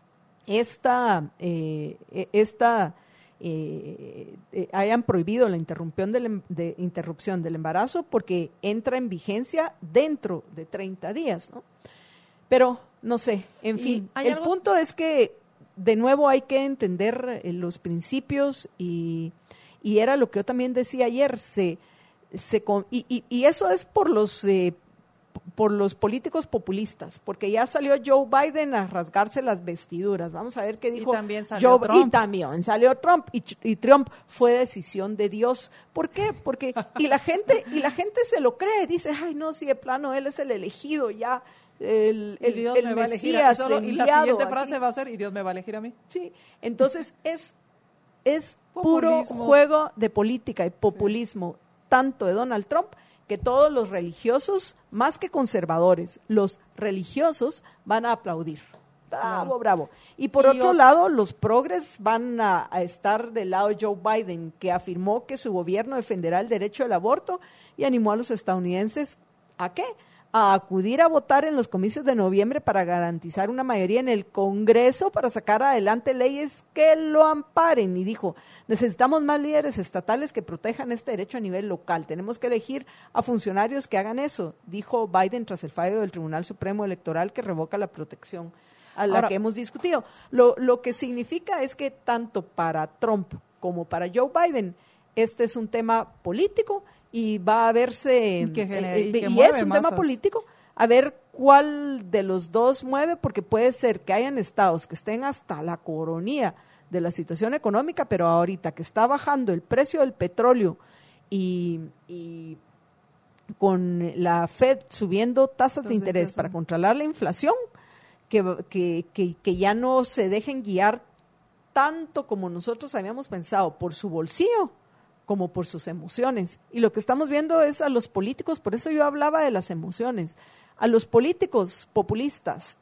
Speaker 2: esta, eh, esta eh, eh, hayan prohibido la interrupción del, de, interrupción del embarazo porque entra en vigencia dentro de treinta días, ¿no? Pero, no sé, en fin, el algo? punto es que, de nuevo, hay que entender eh, los principios y, y era lo que yo también decía ayer, se, se y, y, y eso es por los, eh, por los políticos populistas, porque ya salió Joe Biden a rasgarse las vestiduras. Vamos a ver qué dijo
Speaker 3: y también salió
Speaker 2: Joe,
Speaker 3: Trump.
Speaker 2: Y también salió Trump, y, y Trump fue decisión de Dios. ¿Por qué? Porque, y la gente, y la gente se lo cree, dice, ay no, si de plano él es el elegido ya, el, el,
Speaker 3: y Dios
Speaker 2: el
Speaker 3: me va a elegir
Speaker 2: Mesías,
Speaker 3: y, solo, y la siguiente frase
Speaker 2: aquí.
Speaker 3: va a ser, y Dios me va a elegir a mí.
Speaker 2: Sí, entonces es, es puro juego de política y populismo, sí. Tanto de Donald Trump, que todos los religiosos, más que conservadores, los religiosos van a aplaudir. Bravo, claro. bravo. Y por y otro yo... lado, los progres van a, a estar del lado de Joe Biden, que afirmó que su gobierno defenderá el derecho al aborto y animó a los estadounidenses ¿a qué? A acudir a votar en los comicios de noviembre para garantizar una mayoría en el Congreso para sacar adelante leyes que lo amparen. Y dijo, necesitamos más líderes estatales que protejan este derecho a nivel local. Tenemos que elegir a funcionarios que hagan eso, dijo Biden tras el fallo del Tribunal Supremo Electoral que revoca la protección a la Ahora, que hemos discutido. Lo, lo que significa es que tanto para Trump como para Joe Biden, este es un tema político y va a verse,
Speaker 3: que genera, y,
Speaker 2: eh,
Speaker 3: que
Speaker 2: y es un
Speaker 3: masas.
Speaker 2: tema político, a ver cuál de los dos mueve, porque puede ser que hayan estados que estén hasta la coronilla de la situación económica, pero ahorita que está bajando el precio del petróleo y, y con la Fed subiendo tasas de interés para controlar la inflación, que, que, que, que ya no se dejen guiar tanto como nosotros habíamos pensado por su bolsillo, como por sus emociones. Y lo que estamos viendo es a los políticos, por eso yo hablaba de las emociones, a los políticos populistas,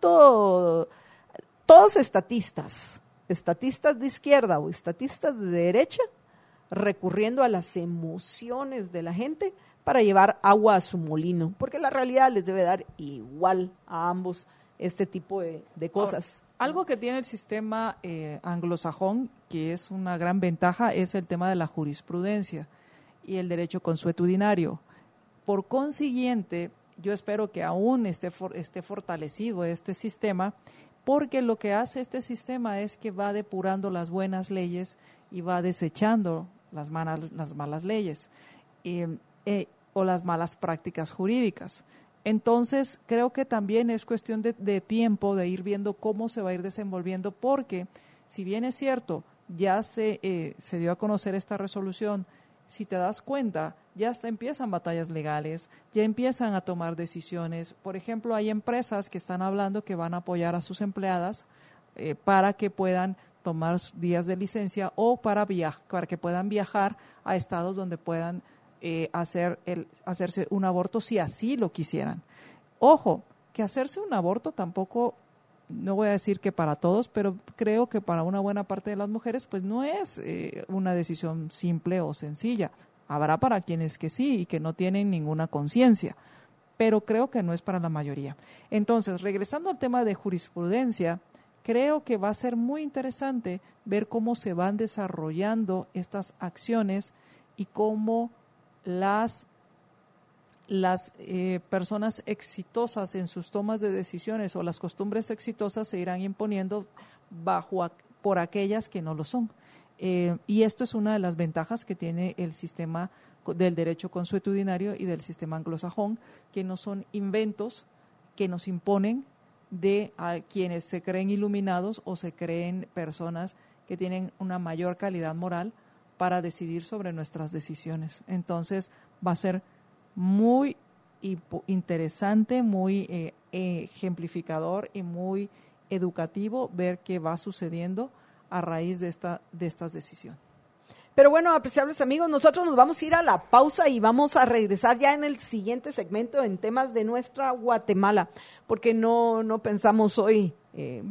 Speaker 2: tanto, todos estatistas, estatistas de izquierda o estatistas de derecha, recurriendo a las emociones de la gente para llevar agua a su molino, porque la realidad les debe dar igual a ambos este tipo de, de cosas.
Speaker 3: Ahora, algo que tiene el sistema eh, anglosajón, que es una gran ventaja, es el tema de la jurisprudencia y el derecho consuetudinario. Por consiguiente, yo espero que aún esté, for, esté fortalecido este sistema, porque lo que hace este sistema es que va depurando las buenas leyes y va desechando las malas, las malas leyes eh, eh, o las malas prácticas jurídicas. Entonces, creo que también es cuestión de, de tiempo, de ir viendo cómo se va a ir desenvolviendo, porque si bien es cierto, ya se, eh, se dio a conocer esta resolución, si te das cuenta, ya hasta empiezan batallas legales, ya empiezan a tomar decisiones. Por ejemplo, hay empresas que están hablando que van a apoyar a sus empleadas eh, para que puedan tomar días de licencia o para, viaj- para que puedan viajar a estados donde puedan Eh, hacer el, hacerse un aborto si así lo quisieran. Ojo, que hacerse un aborto tampoco, no voy a decir que para todos, pero creo que para una buena parte de las mujeres pues no es eh, una decisión simple o sencilla. Habrá para quienes que sí y que no tienen ninguna conciencia, pero creo que no es para la mayoría. Entonces, regresando al tema de jurisprudencia, creo que va a ser muy interesante ver cómo se van desarrollando estas acciones y cómo las, las eh, personas exitosas en sus tomas de decisiones o las costumbres exitosas se irán imponiendo bajo a, por aquellas que no lo son. Eh, y esto es una de las ventajas que tiene el sistema del derecho consuetudinario y del sistema anglosajón, que no son inventos que nos imponen de a quienes se creen iluminados o se creen personas que tienen una mayor calidad moral para decidir sobre nuestras decisiones. Entonces va a ser muy interesante, muy eh, ejemplificador y muy educativo ver qué va sucediendo a raíz de, esta, de estas decisiones.
Speaker 2: Pero bueno, apreciables amigos, nosotros nos vamos a ir a la pausa y vamos a regresar ya en el siguiente segmento en temas de nuestra Guatemala, porque no, no pensamos hoy eh,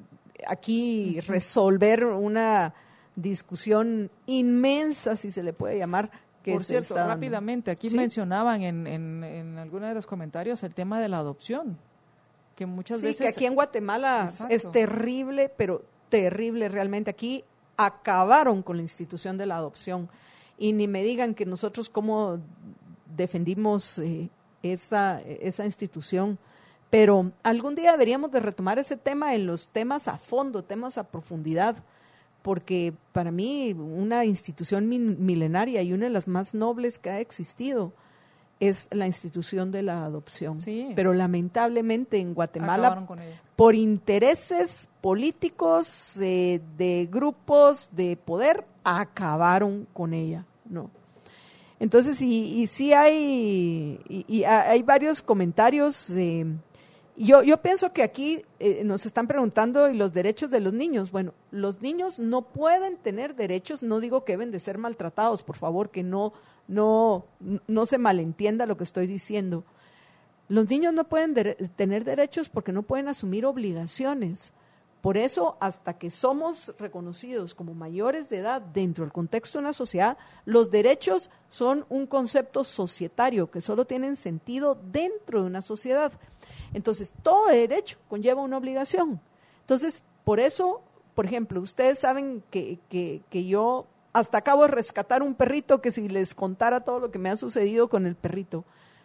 Speaker 2: aquí resolver una discusión inmensa, si se le puede llamar. Que
Speaker 3: Por cierto, rápidamente, aquí ¿sí? mencionaban en, en, en algunos de los comentarios el tema de la adopción, que muchas
Speaker 2: sí,
Speaker 3: veces...
Speaker 2: que aquí en Guatemala Exacto. es terrible, pero terrible realmente. Aquí acabaron con la institución de la adopción y ni me digan que nosotros cómo defendimos eh, esa, esa institución, pero algún día deberíamos de retomar ese tema en los temas a fondo, temas a profundidad, porque para mí una institución milenaria y una de las más nobles que ha existido es la institución de la adopción.
Speaker 3: Sí.
Speaker 2: Pero lamentablemente en Guatemala, por intereses políticos, eh, de grupos de poder, acabaron con ella, ¿no? Entonces, y, y sí hay, y, y hay varios comentarios. Eh, yo, yo pienso que aquí eh, nos están preguntando y los derechos de los niños. Bueno, los niños no pueden tener derechos, no digo que deben de ser maltratados, por favor, que no No, no se malentienda lo que estoy diciendo. Los niños no pueden de- tener derechos porque no pueden asumir obligaciones. Por eso, hasta que somos reconocidos como mayores de edad dentro del contexto de una sociedad, los derechos son un concepto societario que solo tienen sentido dentro de una sociedad. Entonces, todo derecho conlleva una obligación. Entonces, por eso, por ejemplo, ustedes saben que, que, que yo... hasta acabo de rescatar un perrito que si les contara todo lo que me ha sucedido con el perrito.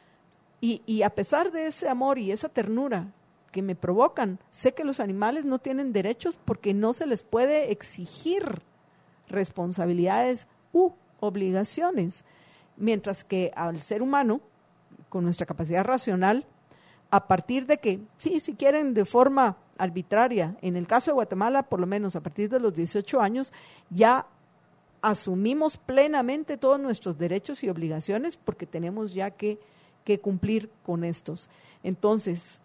Speaker 2: Y, y a pesar de ese amor y esa ternura que me provocan, sé que los animales no tienen derechos porque no se les puede exigir responsabilidades u obligaciones. Mientras que al ser humano, con nuestra capacidad racional, a partir de que, sí, si quieren de forma arbitraria, en el caso de Guatemala, por lo menos a partir de los dieciocho años, ya asumimos plenamente todos nuestros derechos y obligaciones porque tenemos ya que, que cumplir con estos. Entonces,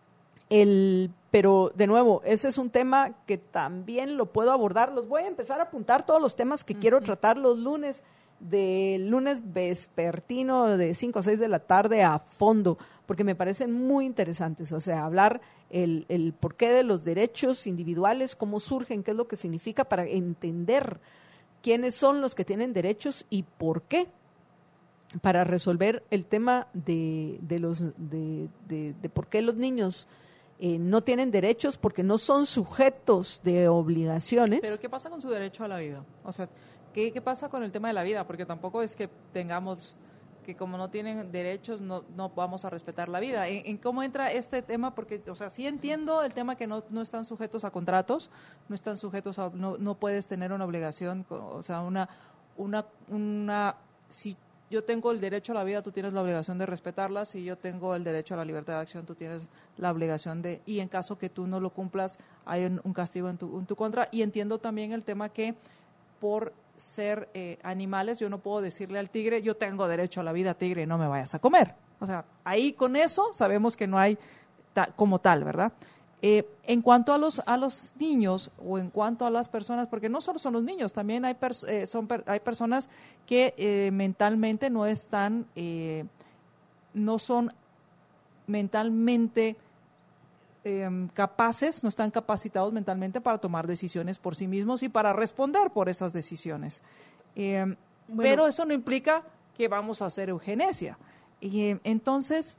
Speaker 2: el, pero de nuevo, ese es un tema que también lo puedo abordar. Los voy a empezar a apuntar todos los temas que uh-huh. quiero tratar los lunes, del lunes vespertino de cinco a seis de la tarde a fondo, porque me parecen muy interesantes. O sea, hablar el, el porqué de los derechos individuales, cómo surgen, qué es lo que significa para entender quiénes son los que tienen derechos y por qué, para resolver el tema de, de los de, de, de por qué los niños eh, no tienen derechos, porque no son sujetos de obligaciones.
Speaker 3: Pero ¿qué pasa con su derecho a la vida? O sea, ¿qué, qué pasa con el tema de la vida? Porque tampoco es que tengamos que como no tienen derechos no, no vamos a respetar la vida. ¿En, en cómo entra este tema? Porque, o sea, sí entiendo el tema que no, no están sujetos a contratos, no están sujetos a, no, no puedes tener una obligación, o sea, una, una, una, si yo tengo el derecho a la vida, tú tienes la obligación de respetarla, si yo tengo el derecho a la libertad de acción, tú tienes la obligación de, y en caso que tú no lo cumplas, hay un, un castigo en tu, en tu contra. Y entiendo también el tema que por ser eh, animales, yo no puedo decirle al tigre, yo tengo derecho a la vida, tigre, no me vayas a comer. O sea, ahí con eso sabemos que no hay ta, como tal, ¿verdad? Eh, en cuanto a los a los niños o en cuanto a las personas, porque no solo son los niños, también hay pers- eh, son per- hay personas que eh, mentalmente no están, eh, no son mentalmente Eh, capaces, no están capacitados mentalmente para tomar decisiones por sí mismos y para responder por esas decisiones. Eh, bueno, pero eso no implica que vamos a hacer eugenesia. Y, eh, entonces,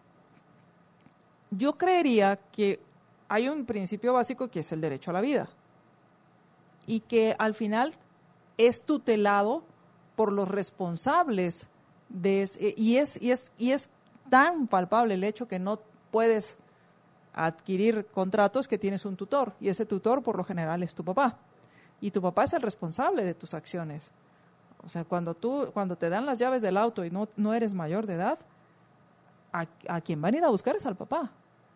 Speaker 3: yo creería que hay un principio básico que es el derecho a la vida y que al final es tutelado por los responsables de ese, y es y es y es tan palpable el hecho que no puedes adquirir contratos que tienes un tutor, y ese tutor por lo general es tu papá, y tu papá es el responsable de tus acciones. O sea, cuando tú cuando te dan las llaves del auto y no, no eres mayor de edad, a, a quien van a ir a buscar es al papá.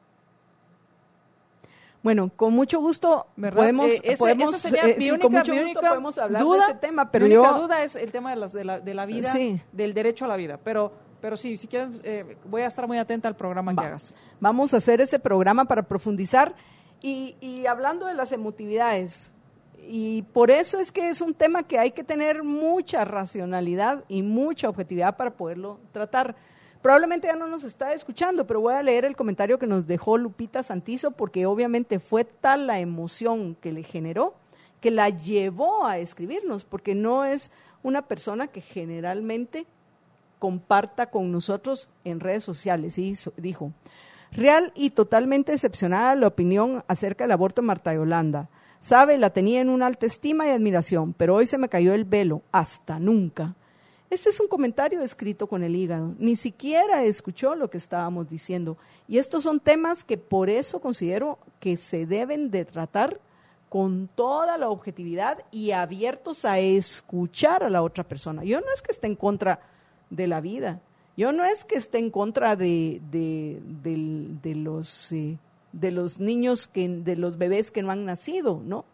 Speaker 2: Bueno, con mucho gusto
Speaker 3: ¿verdad?
Speaker 2: podemos,
Speaker 3: eh, ese,
Speaker 2: podemos
Speaker 3: esa sería
Speaker 2: eh,
Speaker 3: mi
Speaker 2: sí,
Speaker 3: única,
Speaker 2: con mucho
Speaker 3: mi
Speaker 2: gusto
Speaker 3: única
Speaker 2: podemos hablar
Speaker 3: duda,
Speaker 2: de ese tema, pero
Speaker 3: mi única
Speaker 2: yo,
Speaker 3: duda es el tema de, los, de, la, de la vida,
Speaker 2: sí.
Speaker 3: del derecho a la vida, pero pero sí, si quieres, eh, voy a estar muy atenta al programa Va. que hagas.
Speaker 2: Vamos a hacer ese programa para profundizar y, y hablando de las emotividades, Y por eso es que es un tema que hay que tener mucha racionalidad y mucha objetividad para poderlo tratar. Probablemente ya no nos está escuchando, pero voy a leer el comentario que nos dejó Lupita Santizo, porque obviamente fue tal la emoción que le generó que la llevó a escribirnos, porque no es una persona que generalmente comparta con nosotros en redes sociales. Y dijo: real y totalmente decepcionada la opinión acerca del aborto de Marta Yolanda. Sabe, la tenía en una alta estima y admiración, pero hoy se me cayó el velo, hasta nunca. Este es un comentario escrito con el hígado, ni siquiera escuchó lo que estábamos diciendo. Y estos son temas que por eso considero que se deben de tratar con toda la objetividad y abiertos a escuchar a la otra persona. Yo no es que esté en contra de la vida, yo no es que esté en contra de, de, de, de, los, eh, de los niños, que, de los bebés que no han nacido, ¿no?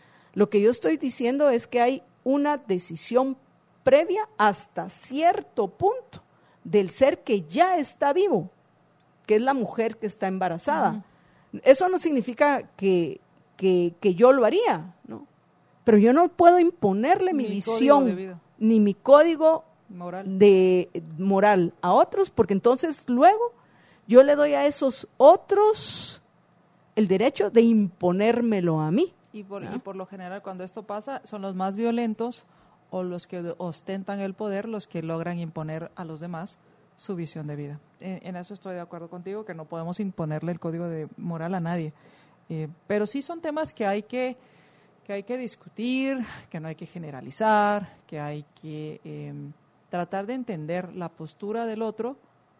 Speaker 2: Lo que yo estoy diciendo es que hay una decisión previa hasta cierto punto del ser que ya está vivo, que es la mujer que está embarazada. Uh-huh. Eso no significa que, que, que yo lo haría, ¿no? Pero yo no puedo imponerle mi, mi visión, ni mi código moral. De, moral a otros, porque entonces luego yo le doy a esos otros el derecho de imponérmelo a mí.
Speaker 3: Y por, ¿no? y por lo general, cuando esto pasa, son los más violentos o los que ostentan el poder los que logran imponer a los demás su visión de vida. En, en eso estoy de acuerdo contigo, que no podemos imponerle el código de moral a nadie. Eh, pero sí son temas que hay que, que hay que discutir, que no hay que generalizar, que hay que eh, tratar de entender la postura del otro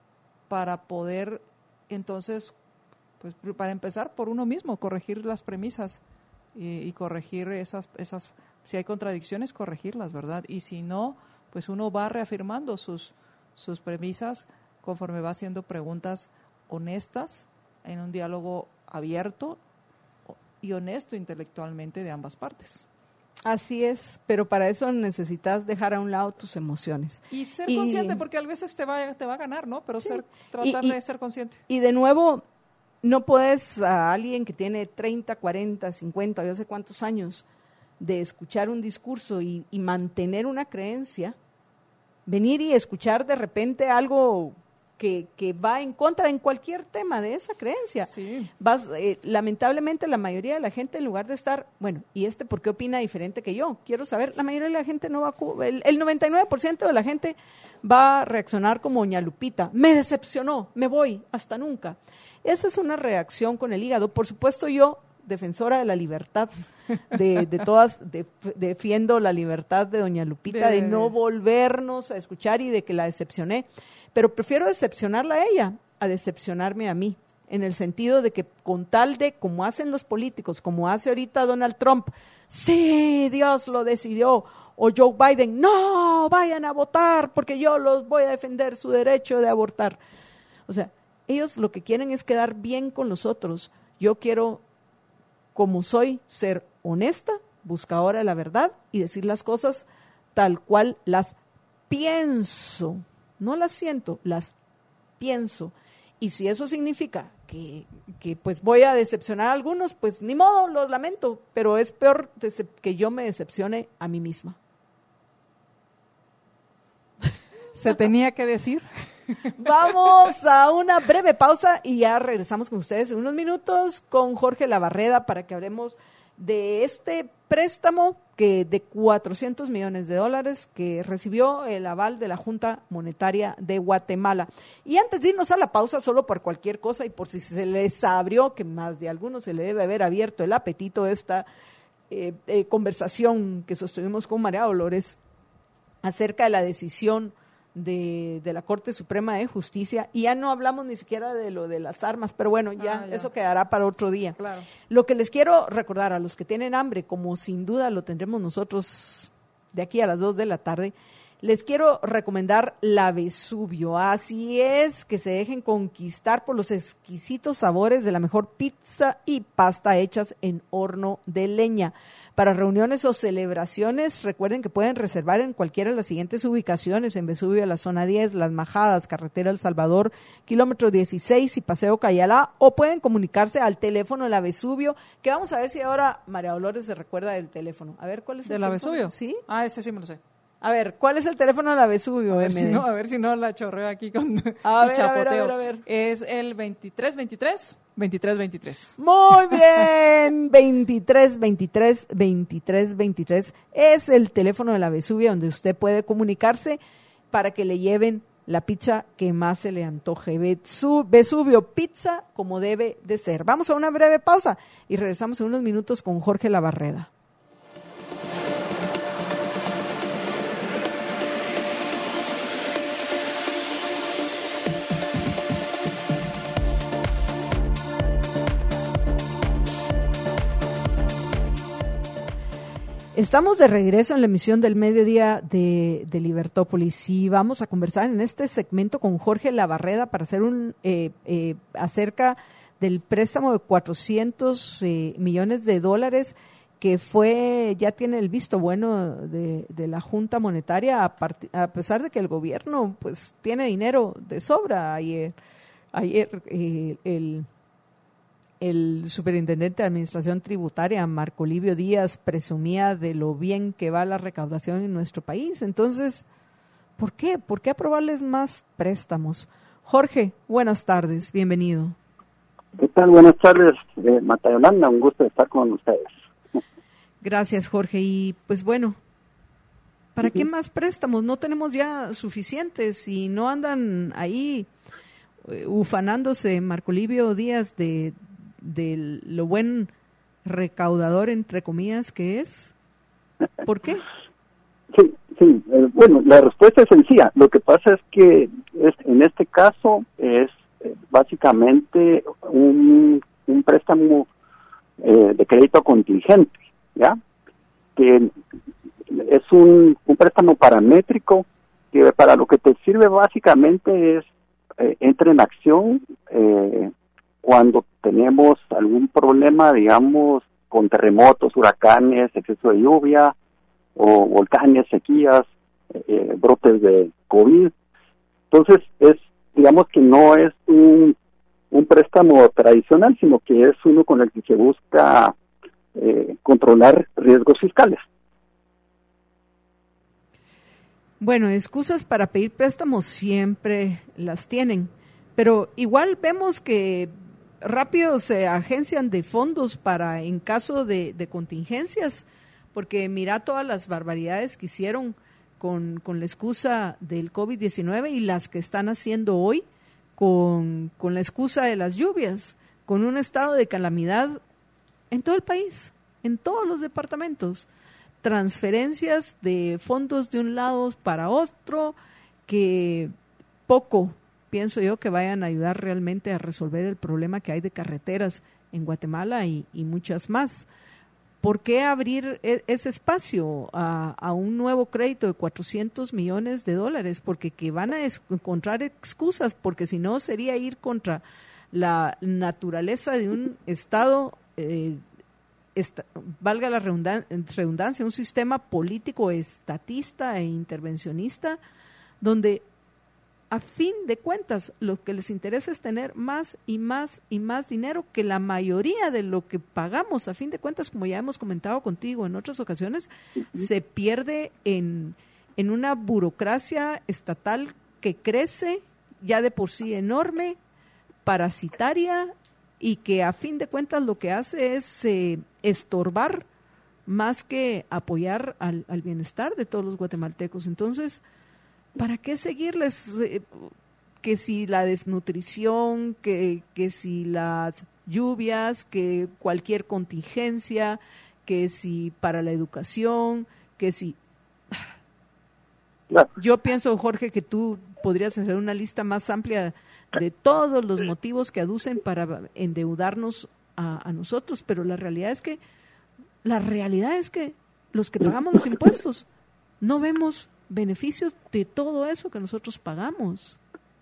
Speaker 3: para poder, entonces, pues para empezar por uno mismo, corregir las premisas y, y corregir esas esas si hay contradicciones, corregirlas, ¿verdad? Y si no, pues uno va reafirmando sus, sus premisas conforme va haciendo preguntas honestas en un diálogo abierto y honesto intelectualmente de ambas partes.
Speaker 2: Así es, pero para eso necesitas dejar a un lado tus emociones.
Speaker 3: Y ser
Speaker 2: y,
Speaker 3: consciente, porque a veces te va, te va a ganar, ¿no? Pero sí, ser, tratar
Speaker 2: y, y,
Speaker 3: de ser consciente.
Speaker 2: Y de nuevo, no puedes a alguien que tiene treinta, cuarenta, cincuenta, yo sé cuántos años, de escuchar un discurso y, y mantener una creencia, venir y escuchar de repente algo que, que va en contra en cualquier tema de esa creencia.
Speaker 3: Sí.
Speaker 2: Vas, eh, lamentablemente la mayoría de la gente, en lugar de estar, bueno, ¿y este por qué opina diferente que yo? Quiero saber, la mayoría de la gente no va a, el, el noventa y nueve por ciento de la gente va a reaccionar como doña Lupita, me decepcionó, me voy, hasta nunca. Esa es una reacción con el hígado. Por supuesto, yo, defensora de la libertad, de, de todas, de, defiendo la libertad de doña Lupita, de... de no volvernos a escuchar y de que la decepcioné, pero prefiero decepcionarla a ella a decepcionarme a mí, en el sentido de que con tal de, como hacen los políticos, como hace ahorita Donald Trump, sí, Dios lo decidió, o Joe Biden, no, vayan a votar porque yo los voy a defender su derecho de abortar. O sea, ellos lo que quieren es quedar bien con los otros. Yo quiero, como soy, ser honesta, buscadora de la verdad y decir las cosas tal cual las pienso, no las siento, las pienso. Y si eso significa que, que pues voy a decepcionar a algunos, pues ni modo, lo lamento, pero es peor que yo me decepcione a mí misma.
Speaker 3: Se tenía que decir.
Speaker 2: Vamos a una breve pausa y ya regresamos con ustedes en unos minutos con Jorge Labarreda para que hablemos de este préstamo que de cuatrocientos millones de dólares que recibió el aval de la Junta Monetaria de Guatemala. Y antes de irnos a la pausa, solo por cualquier cosa y por si se les abrió, que más de algunos se le debe haber abierto el apetito a esta eh, eh, conversación que sostuvimos con María Dolores acerca de la decisión De, de la Corte Suprema de Justicia, y ya no hablamos ni siquiera de lo de las armas, pero bueno, ya, ah, ya. eso quedará para otro día.
Speaker 3: Claro.
Speaker 2: Lo que les quiero recordar a los que tienen hambre, como sin duda lo tendremos nosotros de aquí a las dos de la tarde, les quiero recomendar la Vesubio. Así es, que se dejen conquistar por los exquisitos sabores de la mejor pizza y pasta hechas en horno de leña. Para reuniones o celebraciones, recuerden que pueden reservar en cualquiera de las siguientes ubicaciones: en Vesubio, la zona diez, Las Majadas, Carretera El Salvador, kilómetro dieciséis y Paseo Cayalá, o pueden comunicarse al teléfono de la Vesubio, que vamos a ver si ahora María Dolores se recuerda del teléfono. A ver, ¿cuál es el
Speaker 3: ¿De la
Speaker 2: teléfono?
Speaker 3: Vesubio?
Speaker 2: ¿Sí?
Speaker 3: Ah, ese sí me lo sé.
Speaker 2: A ver, ¿cuál es el teléfono de la Vesubio?
Speaker 3: A ver, si
Speaker 2: M D?
Speaker 3: no, a ver si no la chorreo aquí con
Speaker 2: A
Speaker 3: y
Speaker 2: ver,
Speaker 3: chapoteo.
Speaker 2: a ver, a ver, a ver.
Speaker 3: Es el veintitrés veintitrés veintitrés veintitrés.
Speaker 2: Muy bien, veintitrés veintitrés veintitrés veintitrés es el teléfono de la Vesubio, donde usted puede comunicarse para que le lleven la pizza que más se le antoje. Vesubio Pizza, como debe de ser. Vamos a una breve pausa y regresamos en unos minutos con Jorge Labarreda. Estamos de regreso en la emisión del mediodía de, de Libertópolis y vamos a conversar en este segmento con Jorge Labarreda para hacer un eh, eh, acerca del préstamo de cuatrocientos eh, millones de dólares que fue, ya tiene el visto bueno de, de la Junta Monetaria, a, part, a pesar de que el gobierno pues tiene dinero de sobra. Ayer, ayer eh, el El superintendente de Administración Tributaria, Marco Livio Díaz, presumía de lo bien que va la recaudación en nuestro país. Entonces, ¿por qué? ¿Por qué aprobarles más préstamos? Jorge, buenas tardes, bienvenido.
Speaker 4: ¿Qué tal? Buenas tardes, eh, Marta Yolanda, un gusto estar con ustedes.
Speaker 2: Gracias, Jorge. Y pues bueno, ¿para uh-huh. qué más préstamos? No tenemos ya suficientes y no andan ahí uh, ufanándose Marco Livio Díaz de... de lo buen recaudador, entre comillas, que es. ¿Por qué?
Speaker 4: Sí, sí. Eh, bueno, la respuesta es sencilla. Lo que pasa es que es, en este caso es eh, básicamente un, un préstamo eh, de crédito contingente, ¿ya? Que es un, un préstamo paramétrico que para lo que te sirve básicamente es eh, entra en acción eh, cuando tenemos algún problema, digamos, con terremotos, huracanes, exceso de lluvia, o volcanes, sequías, eh, brotes de COVID. Entonces, es, digamos que no es un, un préstamo tradicional, sino que es uno con el que se busca eh, controlar riesgos fiscales.
Speaker 2: Bueno, excusas para pedir préstamos siempre las tienen, pero igual vemos que rápido se agencian de fondos para en caso de, de contingencias, porque mira todas las barbaridades que hicieron con, con la excusa del COVID diecinueve y las que están haciendo hoy con, con la excusa de las lluvias, con un estado de calamidad en todo el país, en todos los departamentos, transferencias de fondos de un lado para otro que poco pienso yo que vayan a ayudar realmente a resolver el problema que hay de carreteras en Guatemala y, y muchas más. ¿Por qué abrir e- ese espacio a, a un nuevo crédito de cuatrocientos millones de dólares? Porque que van a es- encontrar excusas, porque si no sería ir contra la naturaleza de un Estado, eh, esta, valga la redundan- redundancia, un sistema político estatista e intervencionista, donde a fin de cuentas, lo que les interesa es tener más y más y más dinero, que la mayoría de lo que pagamos, a fin de cuentas, como ya hemos comentado contigo en otras ocasiones, uh-huh. se pierde en, en una burocracia estatal que crece ya de por sí enorme, parasitaria, y que a fin de cuentas lo que hace es eh, estorbar más que apoyar al, al bienestar de todos los guatemaltecos. Entonces, ¿para qué seguirles? Eh, que si la desnutrición, que, que si las lluvias, que cualquier contingencia, que si para la educación, que si... Claro. Yo pienso, Jorge, que tú podrías hacer una lista más amplia de todos los motivos que aducen para endeudarnos a, a nosotros, pero la realidad es que la realidad es que los que pagamos los impuestos no vemos beneficios de todo eso que nosotros pagamos.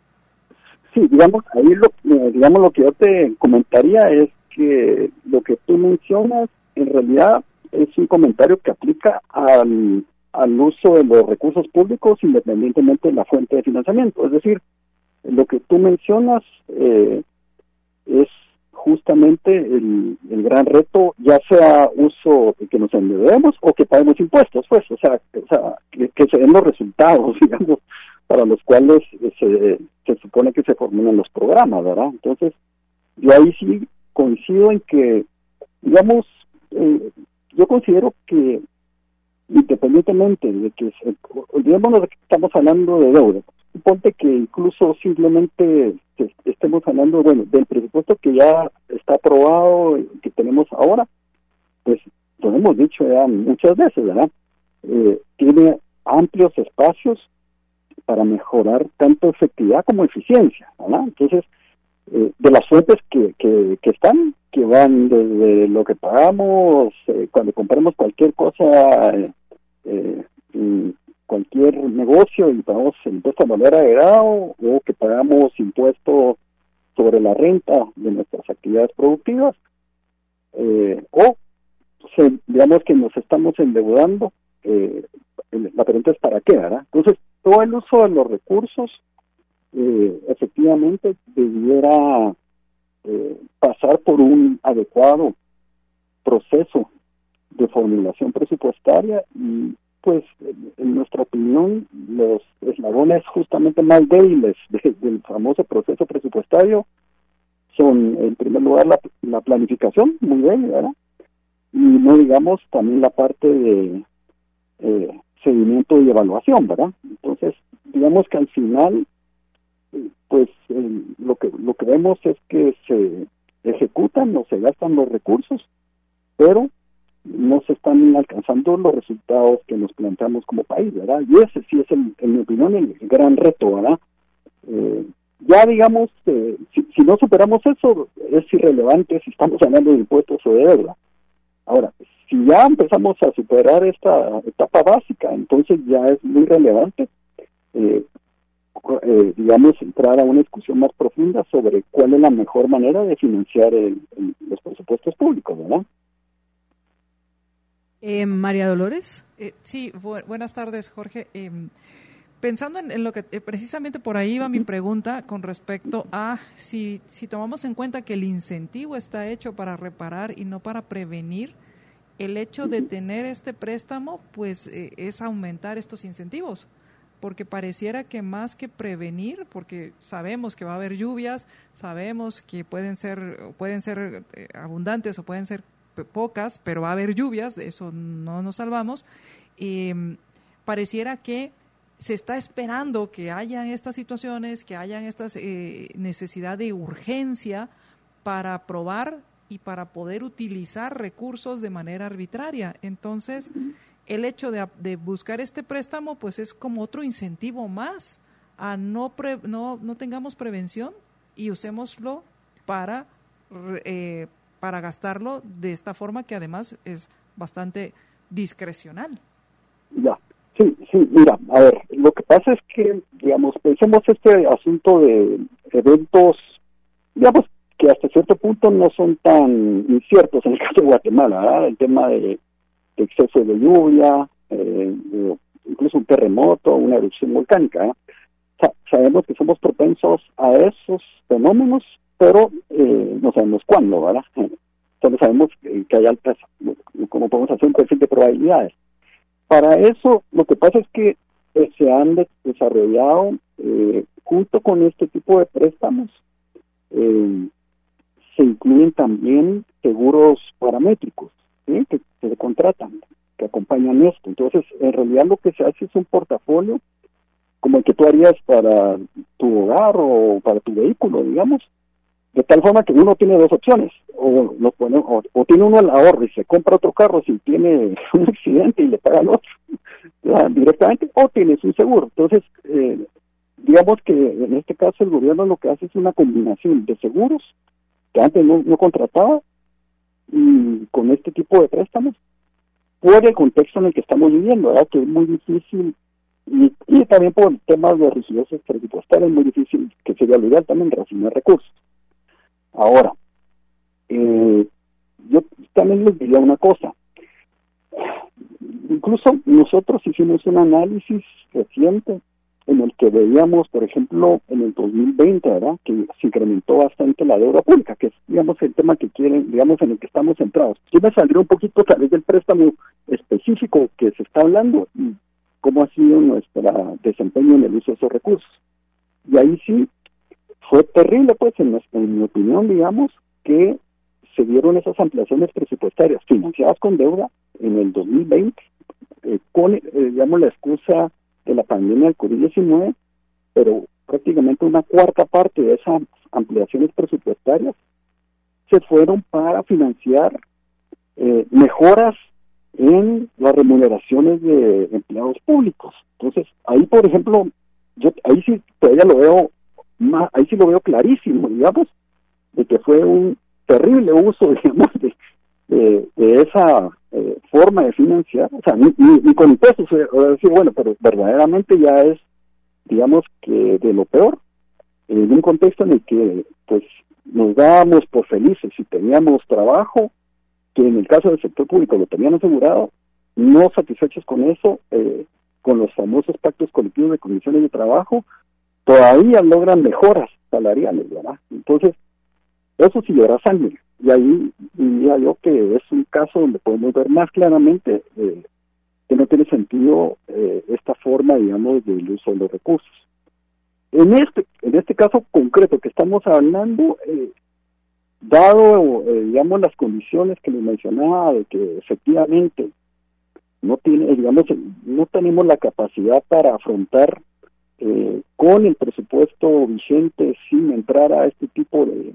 Speaker 4: Sí, digamos, ahí lo, digamos, lo que yo te comentaría es que lo que tú mencionas en realidad es un comentario que aplica al, al uso de los recursos públicos independientemente de la fuente de financiamiento. Es decir, lo que tú mencionas eh, es justamente el, el gran reto, ya sea uso de que nos endeudemos o que paguemos impuestos, pues, o sea, o sea que, que se den los resultados, digamos, para los cuales se, se supone que se formulan los programas, ¿verdad? Entonces, yo ahí sí coincido en que, digamos, eh, yo considero que independientemente de que, se, olvidémonos de que estamos hablando de deuda, ponte que incluso simplemente estemos hablando, bueno, del presupuesto que ya está aprobado, que tenemos ahora, pues lo hemos dicho ya muchas veces, ¿verdad? Eh, tiene amplios espacios para mejorar tanto efectividad como eficiencia, ¿verdad? Entonces, eh, de las fuentes que, que, que están, que van desde lo que pagamos, eh, cuando compramos cualquier cosa, eh, eh, cualquier negocio y pagamos el impuesto al valor agregado, o que pagamos impuesto sobre la renta de nuestras actividades productivas, eh, o se, digamos que nos estamos endeudando, eh, la pregunta es ¿para qué, verdad? Entonces, todo el uso de los recursos eh, efectivamente debiera eh, pasar por un adecuado proceso de formulación presupuestaria y pues en nuestra opinión los eslabones justamente más débiles de, del famoso proceso presupuestario son en primer lugar la, la planificación, muy bien, ¿verdad? Y no digamos también la parte de eh, seguimiento y evaluación, ¿verdad? Entonces, digamos que al final pues eh, lo que lo que vemos es que se ejecutan o se gastan los recursos, pero no se están alcanzando los resultados que nos planteamos como país, ¿verdad? Y ese sí es, el, en mi opinión, el gran reto, ¿verdad? Eh, ya digamos, eh, si, si no superamos eso, es irrelevante si estamos hablando de impuestos o de deuda. Ahora, si ya empezamos a superar esta etapa básica, entonces ya es muy relevante, eh, eh, digamos, entrar a una discusión más profunda sobre cuál es la mejor manera de financiar el, el, los presupuestos públicos, ¿verdad?
Speaker 2: Eh, María Dolores.
Speaker 3: Eh, sí, bu buenas tardes, Jorge. Eh, pensando en, en lo que eh, precisamente por ahí va mi pregunta con respecto a si, si tomamos en cuenta que el incentivo está hecho para reparar y no para prevenir, el hecho de tener este préstamo pues eh, es aumentar estos incentivos, porque pareciera que más que prevenir, porque sabemos que va a haber lluvias, sabemos que pueden ser, pueden ser eh, abundantes o pueden ser pocas, pero va a haber lluvias, de eso no nos salvamos, eh, pareciera que se está esperando que hayan estas situaciones, que hayan esta eh, necesidad de urgencia para aprobar y para poder utilizar recursos de manera arbitraria. Entonces, el hecho de, de buscar este préstamo, pues es como otro incentivo más a no, pre, no, no tengamos prevención y usémoslo para eh, para gastarlo de esta forma que además es bastante discrecional.
Speaker 4: Ya, sí, sí, mira, a ver, lo que pasa es que, digamos, pensemos este asunto de eventos, digamos, que hasta cierto punto no son tan inciertos en el caso de Guatemala, ¿verdad? El tema de, de exceso de lluvia, eh, de, incluso un terremoto, una erupción volcánica, ¿eh? Sa sabemos que somos propensos a esos fenómenos, pero eh, no sabemos cuándo, ¿verdad? Solo sabemos que, que hay altas, como podemos hacer un perfil de probabilidades. Para eso, lo que pasa es que eh, se han de desarrollado, eh, junto con este tipo de préstamos, eh, se incluyen también seguros paramétricos, ¿sí? que, que se contratan, que acompañan esto. Entonces, en realidad lo que se hace es un portafolio, como el que tú harías para tu hogar o para tu vehículo, digamos, de tal forma que uno tiene dos opciones, o, lo pone, o, o tiene uno el ahorro y se compra otro carro si tiene un accidente y le paga al otro ya, directamente, o tienes un seguro. Entonces, eh, digamos que en este caso el gobierno lo que hace es una combinación de seguros, que antes no, no contrataba, y con este tipo de préstamos, por el contexto en el que estamos viviendo, ¿verdad? Que es muy difícil y, y también por temas de rigidez presupuestaria es muy difícil, que sería lo ideal también, reasignar recursos. Ahora, eh, yo también les diría una cosa. Incluso nosotros hicimos un análisis reciente en el que veíamos, por ejemplo, en el dos mil veinte, ¿verdad?, que se incrementó bastante la deuda pública, que es, digamos, el tema que quieren, digamos, en el que estamos centrados. Yo me saldría un poquito a través del préstamo específico que se está hablando y cómo ha sido nuestro desempeño en el uso de esos recursos. Y ahí sí fue terrible, pues, en, nuestra, en mi opinión, digamos, que se dieron esas ampliaciones presupuestarias financiadas con deuda en el dos mil veinte, eh, con, eh, digamos, la excusa de la pandemia del COVID diecinueve, pero prácticamente una cuarta parte de esas ampliaciones presupuestarias se fueron para financiar eh, mejoras en las remuneraciones de empleados públicos. Entonces, ahí, por ejemplo, yo ahí sí todavía lo veo más, ahí sí lo veo clarísimo, digamos, de que fue un terrible uso, digamos, de, de, de esa eh, forma de financiar, o sea, ni, ni, ni con impuestos, o decir, bueno, pero verdaderamente ya es, digamos, que de lo peor, en un contexto en el que, pues, nos dábamos por felices si teníamos trabajo, que en el caso del sector público lo tenían asegurado, no satisfechos con eso, eh, con los famosos pactos colectivos de condiciones de trabajo, todavía logran mejoras salariales, ¿verdad? Entonces, eso sí llora sangre, y ahí diría yo que es un caso donde podemos ver más claramente eh, que no tiene sentido eh, esta forma, digamos, del uso de los recursos. En este en este caso concreto que estamos hablando, eh, dado, eh, digamos, las condiciones que les mencionaba, de que efectivamente no tiene, digamos, no tenemos la capacidad para afrontar eh, con el presupuesto vigente sin entrar a este tipo de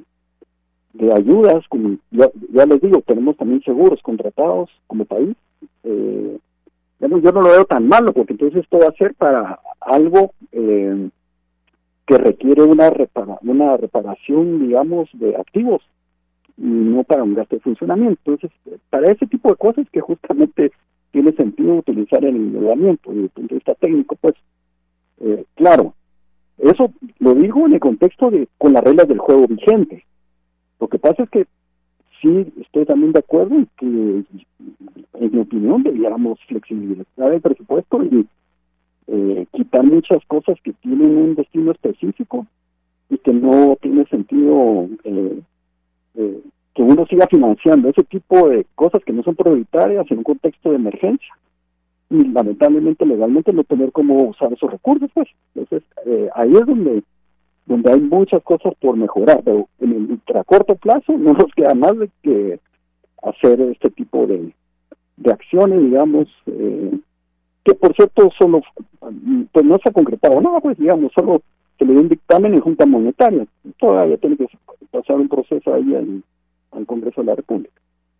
Speaker 4: de ayudas, como ya, ya les digo, tenemos también seguros contratados como país. Eh, yo, no, yo no lo veo tan malo, porque entonces esto va a ser para algo eh, que requiere una repara, una reparación, digamos, de activos, y no para un gasto de funcionamiento. Entonces, para ese tipo de cosas que justamente tiene sentido utilizar el endeudamiento desde el punto de vista técnico, pues, eh, claro, eso lo digo en el contexto de con las reglas del juego vigente. Lo que pasa es que sí estoy también de acuerdo en que, en mi opinión, debiéramos flexibilizar el presupuesto y eh, quitar muchas cosas que tienen un destino específico y que no tiene sentido eh, eh, que uno siga financiando ese tipo de cosas que no son prioritarias en un contexto de emergencia y lamentablemente legalmente no tener cómo usar esos recursos, pues. Entonces, eh, ahí es donde donde hay muchas cosas por mejorar, pero en el ultracorto plazo no nos queda más de que hacer este tipo de, de acciones, digamos, eh, que por cierto solo, pues no se ha concretado nada, pues digamos, solo se le dio un dictamen en Junta Monetaria, todavía tiene que pasar un proceso ahí al, al Congreso de la República.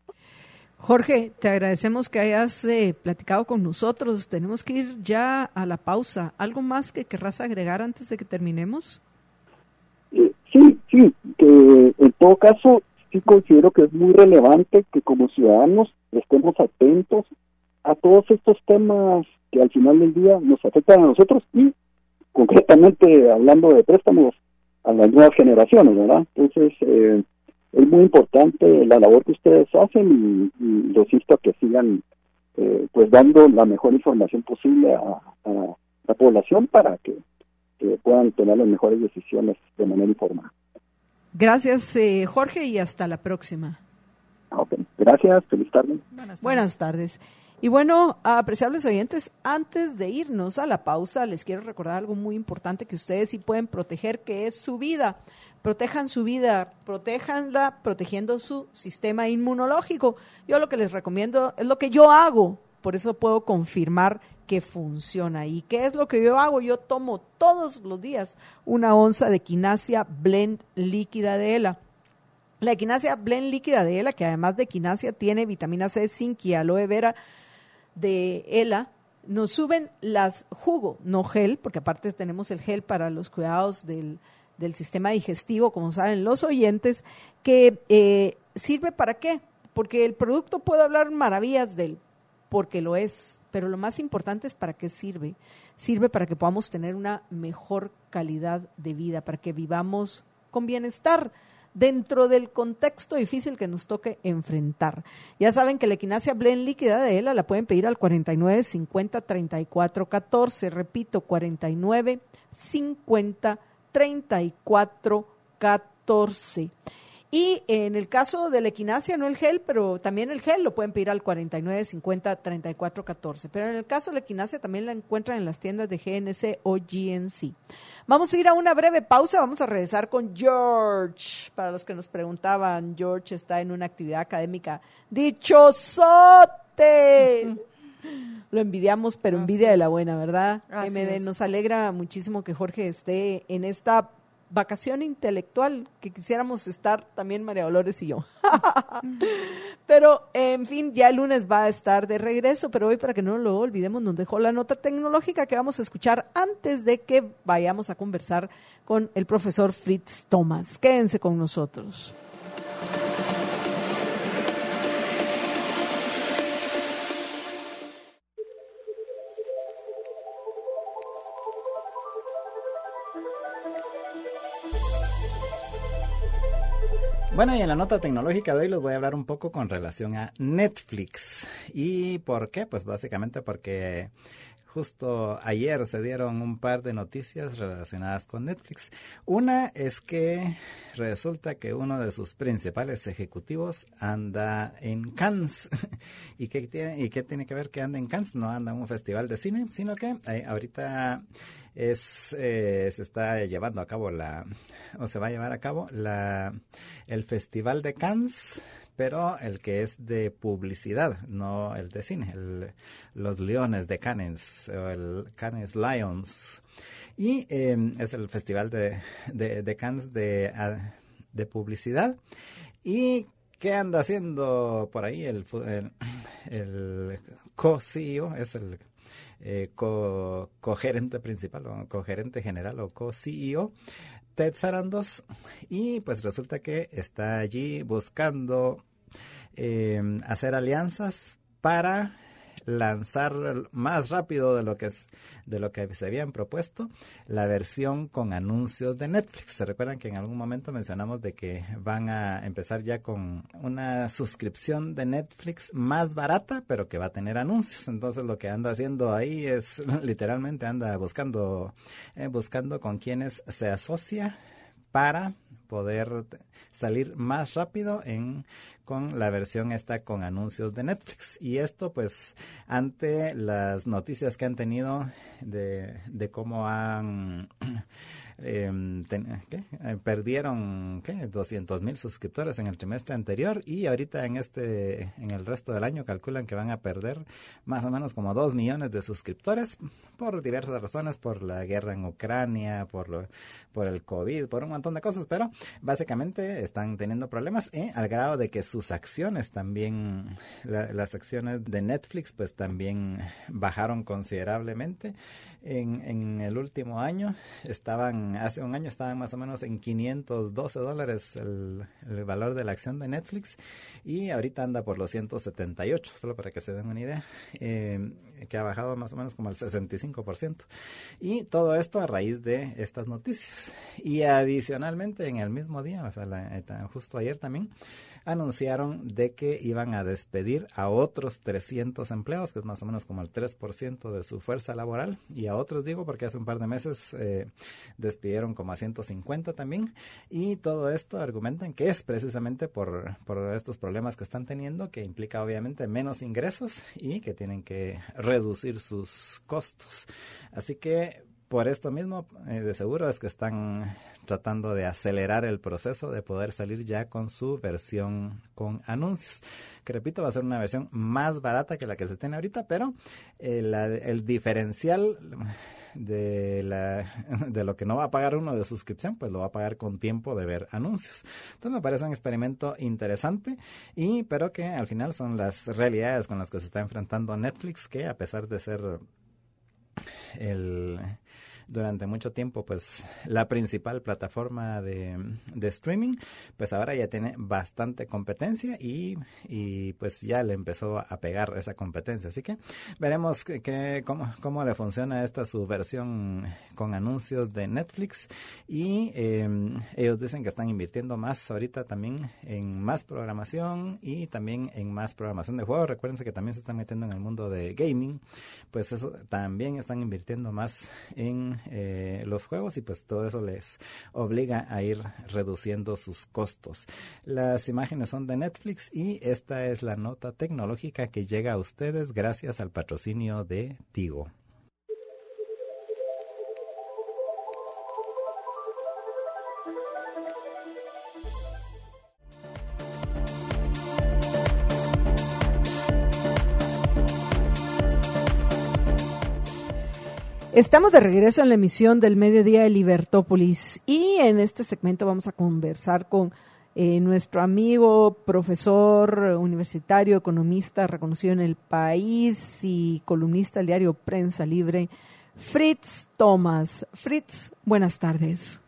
Speaker 2: Jorge, te agradecemos que hayas eh, platicado con nosotros, tenemos que ir ya a la pausa. ¿Algo más que querrás agregar antes de que terminemos?
Speaker 4: Eh, sí, sí, que en todo caso sí considero que es muy relevante que como ciudadanos estemos atentos a todos estos temas que al final del día nos afectan a nosotros y concretamente hablando de préstamos a las nuevas generaciones, ¿verdad? Entonces eh, es muy importante la labor que ustedes hacen y, y los insto a que sigan eh, pues dando la mejor información posible a, a la población para que que puedan tomar las mejores decisiones de manera informada.
Speaker 2: Gracias, eh, Jorge, y hasta la próxima.
Speaker 4: Okay. Gracias, feliz tarde.
Speaker 2: Buenas tardes. Buenas tardes. Y bueno, apreciables oyentes, antes de irnos a la pausa, les quiero recordar algo muy importante que ustedes sí pueden proteger, que es su vida. Protejan su vida, protéjanla protegiendo su sistema inmunológico. Yo lo que les recomiendo es lo que yo hago, por eso puedo confirmar que funciona. ¿Y qué es lo que yo hago? Yo tomo todos los días una onza de Quinasia Blend líquida de ELA. La Quinasia Blend líquida de ELA, que además de Quinasia tiene vitamina C, zinc y aloe vera de ELA, nos suben las jugo, no gel, porque aparte tenemos el gel para los cuidados del, del sistema digestivo, como saben los oyentes, que eh, sirve ¿para qué? Porque el producto puedo hablar maravillas de él, porque lo es. pero lo más importante es para qué sirve. Sirve para que podamos tener una mejor calidad de vida, para que vivamos con bienestar dentro del contexto difícil que nos toque enfrentar. Ya saben que la equinacia Blend líquida de ELA la pueden pedir al cuarenta y nueve cincuenta treinta y cuatro catorce, repito, cuarenta y nueve cincuenta treinta y cuatro catorce. Y en el caso de la equinacia, no el gel, pero también el gel lo pueden pedir al cuarenta y nueve cincuenta treinta y cuatro catorce. Pero en el caso de la equinacia también la encuentran en las tiendas de G N C o G N C. Vamos a ir a una breve pausa, vamos a regresar con George. Para los que nos preguntaban, George está en una actividad académica. ¡Dichosote! Lo envidiamos, pero envidia
Speaker 3: Así
Speaker 2: de la
Speaker 3: es.
Speaker 2: buena, ¿verdad?
Speaker 3: Así
Speaker 2: M D,
Speaker 3: es.
Speaker 2: nos alegra muchísimo que Jorge esté en esta vacación intelectual que quisiéramos estar también María Dolores y yo. Pero, en fin, ya el lunes va a estar de regreso, pero hoy, para que no lo olvidemos, nos dejó la nota tecnológica que vamos a escuchar antes de que vayamos a conversar con el profesor Fritz Thomas. Quédense con nosotros.
Speaker 5: Bueno, y en la nota tecnológica de hoy les voy a hablar un poco con relación a Netflix. ¿Y por qué? Pues básicamente porque justo ayer se dieron un par de noticias relacionadas con Netflix. Una es que resulta que uno de sus principales ejecutivos anda en Cannes. ¿Y qué tiene, y qué tiene que ver que anda en Cannes? No anda en un festival de cine, sino que eh, ahorita es eh, se está llevando a cabo la o se va a llevar a cabo la el Festival de Cannes, pero el que es de publicidad, no el de cine, el, los Leones de Cannes, o el Cannes Lions. Y eh, es el Festival de, de, de Cannes de, de publicidad. ¿Y qué anda haciendo por ahí el, el, el co-C E O? Es el eh, co, co-gerente principal o co-gerente general o co-C E O, Ted Sarandos. Y pues resulta que está allí buscando Eh, hacer alianzas para lanzar más rápido de lo que es de lo que se habían propuesto la versión con anuncios de Netflix. Se recuerdan que en algún momento mencionamos de que van a empezar ya con una suscripción de Netflix más barata, pero que va a tener anuncios. Entonces lo que anda haciendo ahí es literalmente anda buscando eh, buscando con quienes se asocia para poder salir más rápido en con la versión esta con anuncios de Netflix. Y esto pues ante las noticias que han tenido de, de cómo han eh, ten, ¿qué? Eh, perdieron ¿qué? doscientos mil suscriptores en el trimestre anterior, y ahorita en este en el resto del año calculan que van a perder más o menos como dos millones de suscriptores por diversas razones, por la guerra en Ucrania, por lo, por el COVID, por un montón de cosas, pero básicamente están teniendo problemas eh, al grado de que sus acciones también, la, las acciones de Netflix pues también bajaron considerablemente. En, en el último año estaban, hace un año estaban más o menos en quinientos doce dólares el, el valor de la acción de Netflix, y ahorita anda por los ciento setenta y ocho, solo para que se den una idea, eh, que ha bajado más o menos como el sesenta y cinco por ciento. Y todo esto a raíz de estas noticias. Y adicionalmente en el mismo día, o sea, la, justo ayer también, anunciaron de que iban a despedir a otros trescientos empleados, que es más o menos como el tres por ciento de su fuerza laboral, y a otros digo porque hace un par de meses eh, despidieron como a ciento cincuenta también, y todo esto argumentan que es precisamente por, por estos problemas que están teniendo, que implica obviamente menos ingresos y que tienen que reducir sus costos. Así que por esto mismo, eh, de seguro es que están tratando de acelerar el proceso de poder salir ya con su versión con anuncios. Que repito, va a ser una versión más barata que la que se tiene ahorita, pero eh, la, el diferencial de la de lo que no va a pagar uno de suscripción, pues lo va a pagar con tiempo de ver anuncios. Entonces me parece un experimento interesante, y pero que al final son las realidades con las que se está enfrentando Netflix, que a pesar de ser el durante mucho tiempo pues la principal plataforma de, de streaming, pues ahora ya tiene bastante competencia y, y pues ya le empezó a pegar esa competencia. Así que veremos que, que, cómo, cómo le funciona esta su versión con anuncios de Netflix. Y eh, ellos dicen que están invirtiendo más ahorita también en más programación y también en más programación de juegos. Recuérdense que también se están metiendo en el mundo de gaming, pues eso también están invirtiendo más en eh, los juegos y pues todo eso les obliga a ir reduciendo sus costos. Las imágenes son de Netflix y esta es la nota tecnológica que llega a ustedes gracias al patrocinio de Tigo.
Speaker 2: Estamos de regreso en la emisión del Mediodía de Libertópolis y en este segmento vamos a conversar con eh, nuestro amigo, profesor universitario, economista reconocido en el país y columnista del diario Prensa Libre, Fritz Thomas. Fritz, buenas tardes.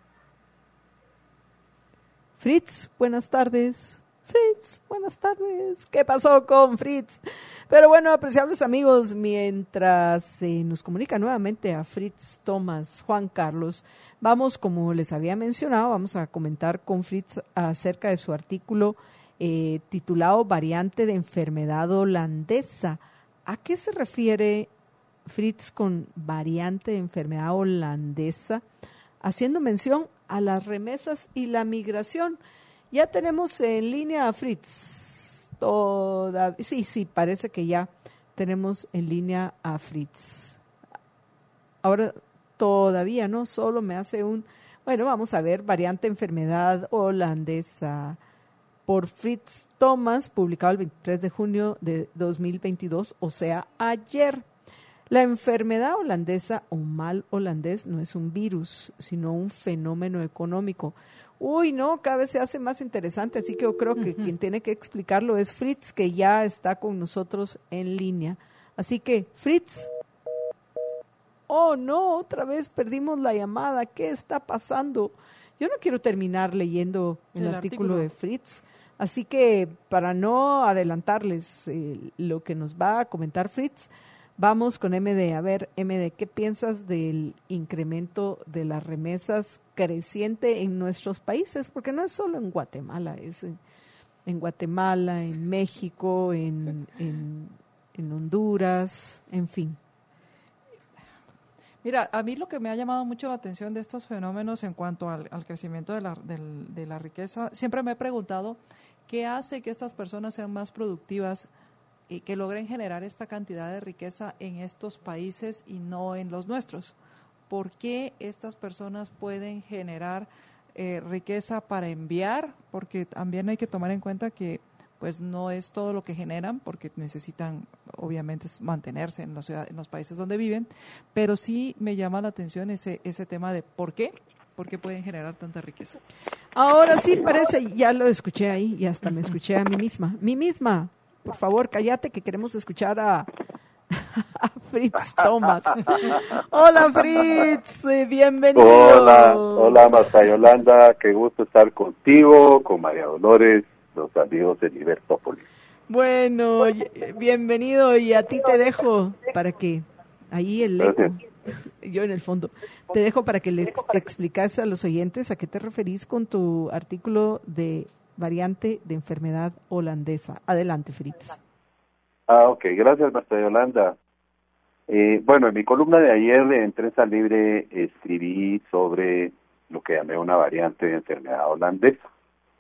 Speaker 2: Fritz, buenas tardes. Fritz, buenas tardes. ¿Qué pasó con Fritz? Pero bueno, apreciables amigos, mientras eh, nos comunica nuevamente a Fritz Thomas, Juan Carlos, vamos, como les había mencionado, vamos a comentar con Fritz acerca de su artículo eh, titulado Variante de enfermedad holandesa. ¿A qué se refiere Fritz con variante de enfermedad holandesa? Haciendo mención a las remesas y la migración. Ya tenemos en línea a Fritz. Toda, sí, sí, parece que ya tenemos en línea a Fritz. Ahora todavía no, solo me hace un... Bueno, vamos a ver, variante enfermedad holandesa por Fritz Thomas, publicado el veintitrés de junio de dos mil veintidós, o sea, ayer. La enfermedad holandesa o mal holandés no es un virus, sino un fenómeno económico. Uy, no, cada vez se hace más interesante, así que yo creo que uh-huh. quien tiene que explicarlo es Fritz, que ya está con nosotros en línea. Así que, Fritz. Oh, no, otra vez perdimos la llamada. ¿Qué está pasando? Yo no quiero terminar leyendo el, el artículo, artículo de Fritz, así que para no adelantarles eh, lo que nos va a comentar Fritz, vamos con M D. A ver, M D, ¿qué piensas del incremento de las remesas creciente en nuestros países? Porque no es solo en Guatemala, es en, en Guatemala, en México, en, en, en Honduras, en fin.
Speaker 3: Mira, a mí lo que me ha llamado mucho la atención de estos fenómenos en cuanto al, al crecimiento de la, del, de la riqueza, siempre me he preguntado qué hace que estas personas sean más productivas y que logren generar esta cantidad de riqueza en estos países y no en los nuestros. ¿Por qué estas personas pueden generar eh, riqueza para enviar? Porque también hay que tomar en cuenta que pues no es todo lo que generan, porque necesitan obviamente mantenerse en, la ciudad, en los países donde viven, pero sí me llama la atención ese, ese tema de ¿por qué? ¿Por qué pueden generar tanta riqueza?
Speaker 2: Ahora sí parece, ya lo escuché ahí y hasta me escuché a mí misma. Mí misma. Por favor, cállate que queremos escuchar a, a Fritz Thomas. Hola Fritz, bienvenido.
Speaker 6: Hola, hola Marta Yolanda, qué gusto estar contigo, con María Dolores, los amigos de Libertópolis.
Speaker 2: Bueno, bienvenido y a ti te dejo para que, ahí el eco, yo en el fondo, te dejo para que le explicas a los oyentes a qué te referís con tu artículo de variante de enfermedad holandesa. Adelante, Fritz.
Speaker 6: Ah, ok. Gracias, Marta Yolanda. Eh, bueno, en mi columna de ayer en Prensa Libre escribí sobre lo que llamé una variante de enfermedad holandesa.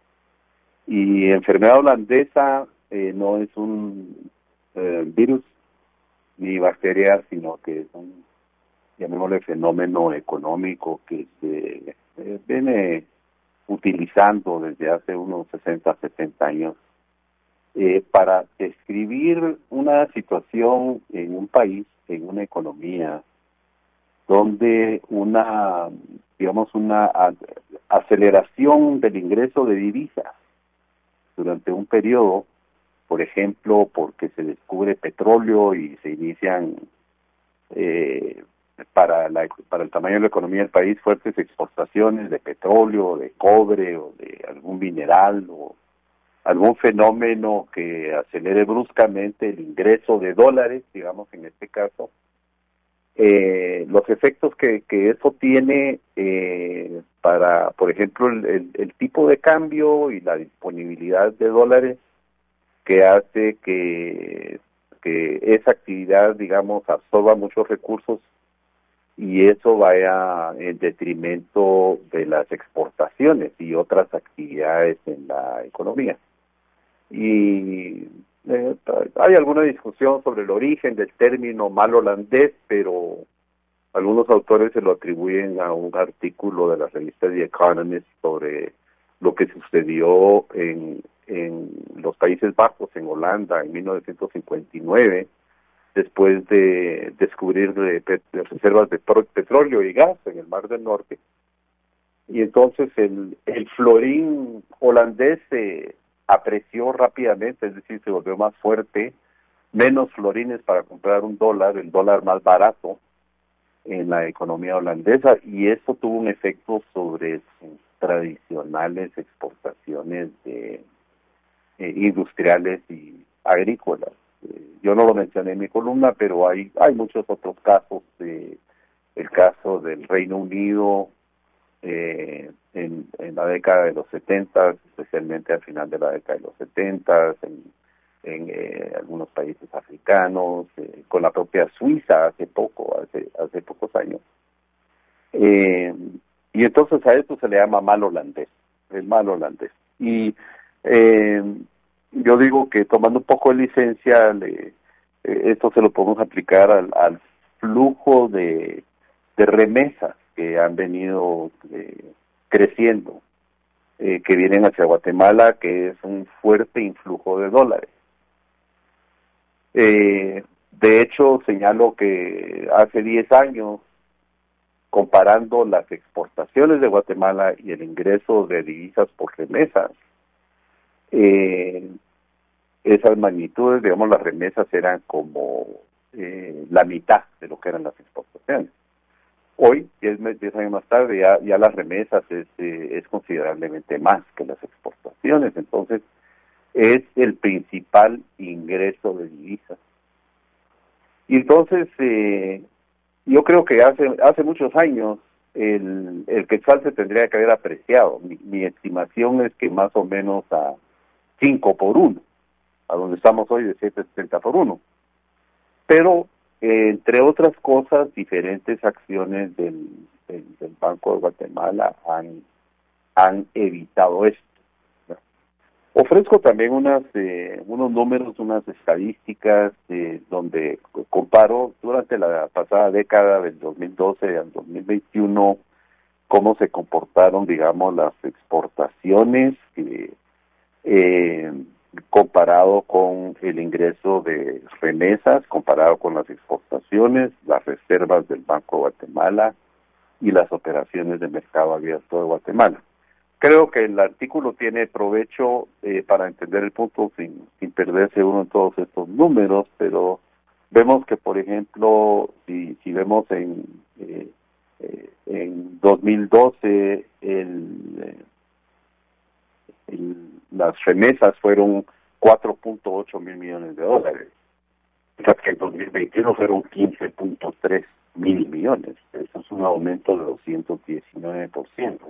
Speaker 6: Y enfermedad holandesa eh, no es un eh, virus ni bacteria, sino que es un, llamémosle, fenómeno económico que se eh, viene utilizando desde hace unos sesenta, setenta años eh, para describir una situación en un país, en una economía, donde una, digamos, una a, aceleración del ingreso de divisas durante un periodo, por ejemplo, porque se descubre petróleo y se inician eh, para la para el tamaño de la economía del país fuertes exportaciones de petróleo, de cobre o de algún mineral o algún fenómeno que acelere bruscamente el ingreso de dólares, digamos en este caso, eh, los efectos que, que eso tiene eh, para, por ejemplo, el, el, el tipo de cambio y la disponibilidad de dólares que hace que, que esa actividad, digamos, absorba muchos recursos y eso vaya en detrimento de las exportaciones y otras actividades en la economía. Y eh, hay alguna discusión sobre el origen del término mal holandés, pero algunos autores se lo atribuyen a un artículo de la revista The Economist sobre lo que sucedió en, en los Países Bajos, en Holanda, en mil novecientos cincuenta y nueve, después de descubrir de, de reservas de petróleo y gas en el Mar del Norte. Y entonces el, el florín holandés se apreció rápidamente, es decir, se volvió más fuerte, menos florines para comprar un dólar, el dólar más barato en la economía holandesa, y eso tuvo un efecto sobre sus tradicionales exportaciones de, eh, industriales y agrícolas. Eh, yo no lo mencioné en mi columna, pero hay hay muchos otros casos, de, el caso del Reino Unido, Eh, en, en la década de los setenta, especialmente al final de la década de los setenta, en, en eh, algunos países africanos, eh, con la propia Suiza hace poco, hace hace pocos años. Eh, y entonces a esto se le llama mal holandés, el mal holandés. Y eh, yo digo que tomando un poco de licencia, le, eh, esto se lo podemos aplicar al, al flujo de, de remesas que han venido eh, creciendo, eh, que vienen hacia Guatemala, que es un fuerte influjo de dólares. Eh, de hecho, señalo que hace diez años, comparando las exportaciones de Guatemala y el ingreso de divisas por remesas, eh, esas magnitudes, digamos, las remesas eran como eh, la mitad de lo que eran las exportaciones. Hoy, diez años más tarde, ya, ya las remesas es, eh, es considerablemente más que las exportaciones. Entonces, es el principal ingreso de divisas. Y entonces, eh, yo creo que hace hace muchos años el, el quetzal se tendría que haber apreciado. Mi, mi estimación es que más o menos a cinco por uno, a donde estamos hoy de siete setenta por uno. Pero Eh, entre otras cosas, diferentes acciones del, del, del Banco de Guatemala han, han evitado esto. ¿No? Ofrezco también unas eh, unos números, unas estadísticas eh, donde comparo durante la pasada década del dos mil doce al dos mil veintiuno cómo se comportaron, digamos, las exportaciones que eh, comparado con el ingreso de remesas, comparado con las exportaciones, las reservas del Banco de Guatemala y las operaciones de mercado abierto de Guatemala. Creo que el artículo tiene provecho eh, para entender el punto sin, sin perderse uno en todos estos números, pero vemos que, por ejemplo, si, si vemos en, eh, eh, en dos mil doce el... Eh, el las remesas fueron cuatro punto ocho mil millones de dólares, mientras que en dos mil veintiuno fueron quince punto tres mil millones. Eso es un aumento de doscientos diecinueve por ciento.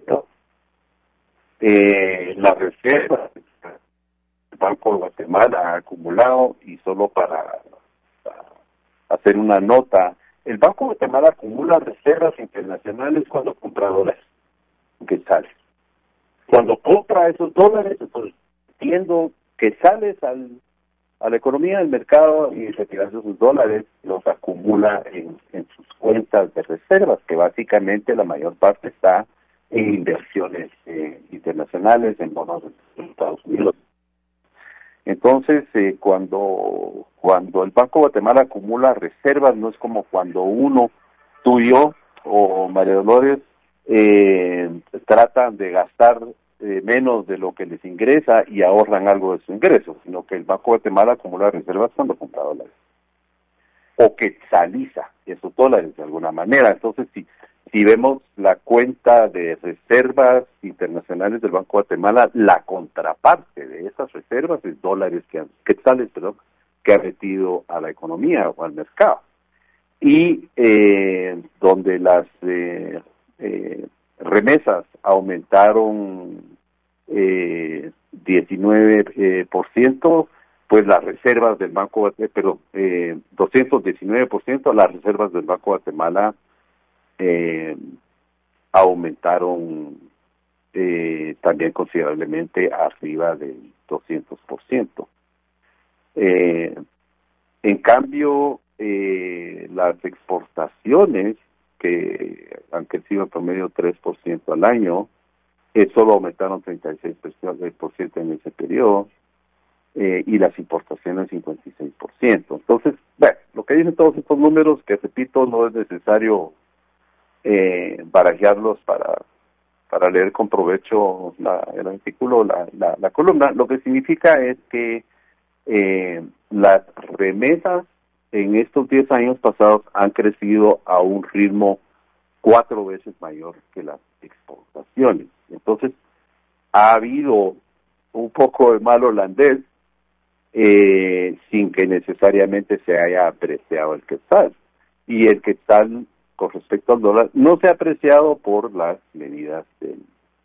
Speaker 6: Eh, las reservas el Banco de Guatemala ha acumulado, y solo para, para hacer una nota, el Banco de Guatemala acumula reservas internacionales cuando compra dólares, que sale. Cuando compra esos dólares, pues entiendo que sales al, a la economía del mercado y retirando sus dólares, los acumula en, en sus cuentas de reservas, que básicamente la mayor parte está en inversiones eh, internacionales, en bonos de Estados Unidos. Entonces, eh, cuando cuando el Banco de Guatemala acumula reservas, no es como cuando uno, tú y yo, o María Dolores, eh, tratan de gastar eh, menos de lo que les ingresa y ahorran algo de su ingreso, sino que el Banco de Guatemala acumula reservas cuando compra dólares. o quetzaliza esos dólares de alguna manera. Entonces, si, si vemos la cuenta de reservas internacionales del Banco de Guatemala, la contraparte de esas reservas es dólares, que han, quetzales, perdón, que ha metido a la economía o al mercado. Y eh, donde las eh, eh, remesas aumentaron eh, diecinueve por ciento, pues las reservas del Banco, eh, perdón, eh, doscientos diecinueve por ciento, las reservas del Banco de Guatemala eh, aumentaron eh, también considerablemente arriba del doscientos por ciento. Eh, en cambio, eh, las exportaciones, que han crecido en promedio tres por ciento al año, eh, solo aumentaron treinta y seis por ciento en ese periodo, eh, y las importaciones cincuenta y seis por ciento. Entonces, bueno, lo que dicen todos estos números, que repito, no es necesario eh, barajearlos para, para leer con provecho la, el artículo, la, la, la columna. Lo que significa es que eh, las remesas en estos diez años pasados han crecido a un ritmo cuatro veces mayor que las exportaciones. Entonces, ha habido un poco de mal holandés, eh, sin que necesariamente se haya apreciado el quetzal. Y el quetzal, con respecto al dólar, no se ha apreciado por las medidas del,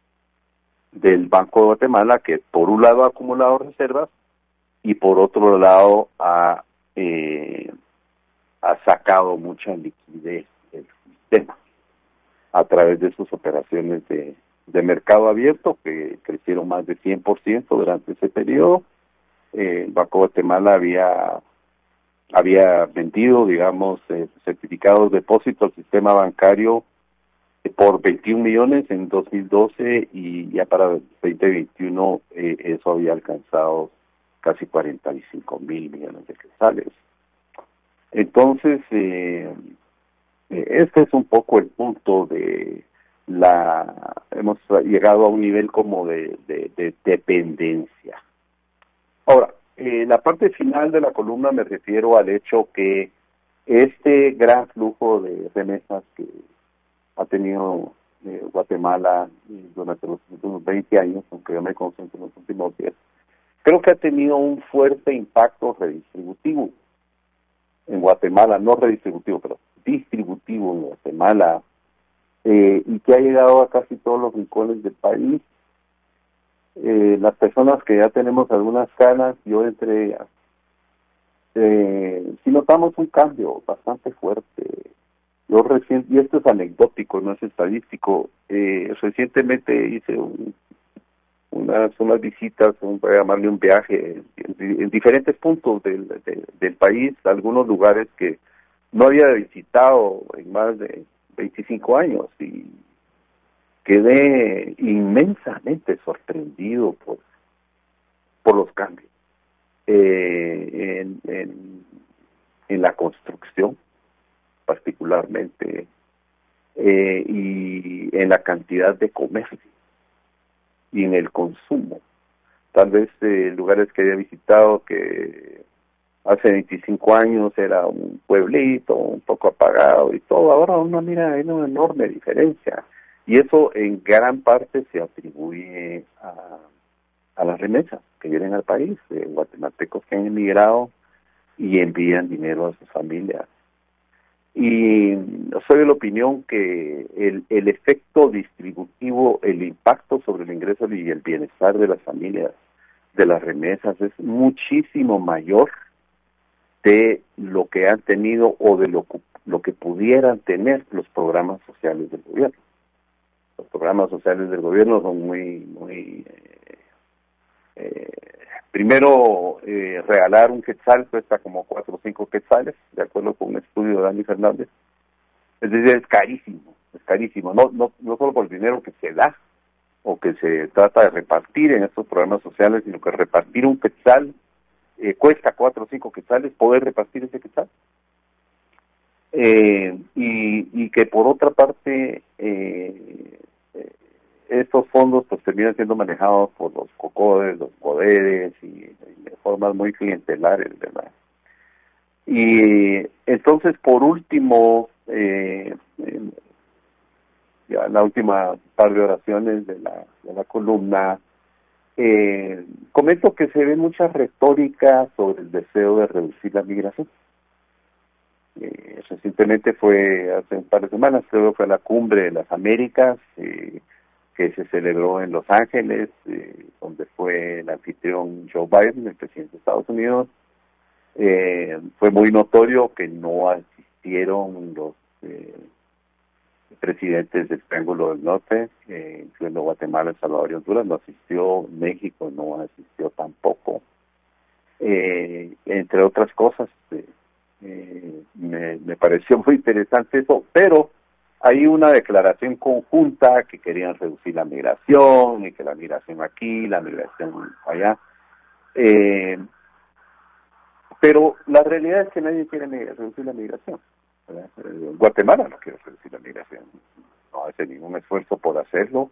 Speaker 6: del Banco de Guatemala, que por un lado ha acumulado reservas y por otro lado ha, eh, ha sacado mucha liquidez del sistema a través de sus operaciones de, de mercado abierto, que crecieron más de cien por ciento durante ese periodo. Eh, el Banco de Guatemala había había vendido, digamos, eh, certificados de depósito al sistema bancario eh, por veintiún millones en dos mil doce, y ya para veinte veintiuno eh, eso había alcanzado casi cuarenta y cinco mil millones de quetzales. Entonces, eh, este es un poco el punto de la... hemos llegado a un nivel como de, de, de dependencia. Ahora, en la parte final de la columna me refiero al hecho que este gran flujo de remesas que ha tenido eh, Guatemala durante los últimos veinte años, aunque yo me concentro en los últimos diez, creo que ha tenido un fuerte impacto redistributivo en Guatemala, no redistributivo, pero distributivo en Guatemala, eh, y que ha llegado a casi todos los rincones del país. Eh, las personas que ya tenemos algunas canas, yo entre ellas, eh, si notamos un cambio bastante fuerte. Yo recién, y esto es anecdótico, no es estadístico, eh, recientemente hice un, unas, unas visitas, un, voy a llamarle un viaje, en, en diferentes puntos del, de, del país, algunos lugares que no había visitado en más de veinticinco años, y quedé inmensamente sorprendido por, por los cambios eh, en, en, en la construcción, particularmente, eh, y en la cantidad de comercio y en el consumo. Tal vez eh, lugares que había visitado que hace veinticinco años era un pueblito un poco apagado y todo, ahora uno mira, hay una enorme diferencia. Y eso en gran parte se atribuye a, a las remesas que vienen al país, de guatemaltecos que han emigrado y envían dinero a sus familias. Y soy de la opinión que el, el efecto distributivo, el impacto sobre el ingreso y el bienestar de las familias de las remesas es muchísimo mayor de lo que han tenido o de lo, lo que pudieran tener los programas sociales del gobierno. Los programas sociales del gobierno son muy, muy... Eh, eh, primero, eh, regalar un quetzal cuesta como cuatro o cinco quetzales, de acuerdo con un estudio de Dani Fernández. Es decir, es carísimo, es carísimo. No, no, no solo por el dinero que se da o que se trata de repartir en estos programas sociales, sino que repartir un quetzal eh, cuesta cuatro o cinco quetzales, poder repartir ese quetzal. Eh, y, y que por otra parte eh, eh, estos fondos pues terminan siendo manejados por los C O C O D E S, los poderes y, y de formas muy clientelares, ¿verdad? Y entonces, por último, eh, eh, ya la última par de oraciones de la, de la columna, eh, comento que se ve mucha retórica sobre el deseo de reducir la migración. Eh, recientemente fue, hace un par de semanas, creo que fue la Cumbre de las Américas, eh, que se celebró en Los Ángeles, eh, donde fue el anfitrión Joe Biden, el presidente de Estados Unidos. Eh, fue muy notorio que no asistieron los eh, presidentes del Triángulo del Norte, eh, incluyendo Guatemala, El Salvador y Honduras. No asistió México, no asistió tampoco. Eh, entre otras cosas, eh, eh, me, me pareció muy interesante eso, pero hay una declaración conjunta que querían reducir la migración, y que la migración aquí, la migración allá. Eh, pero la realidad es que nadie quiere reducir la migración, ¿verdad? Guatemala no quiere reducir la migración, no hace ningún esfuerzo por hacerlo.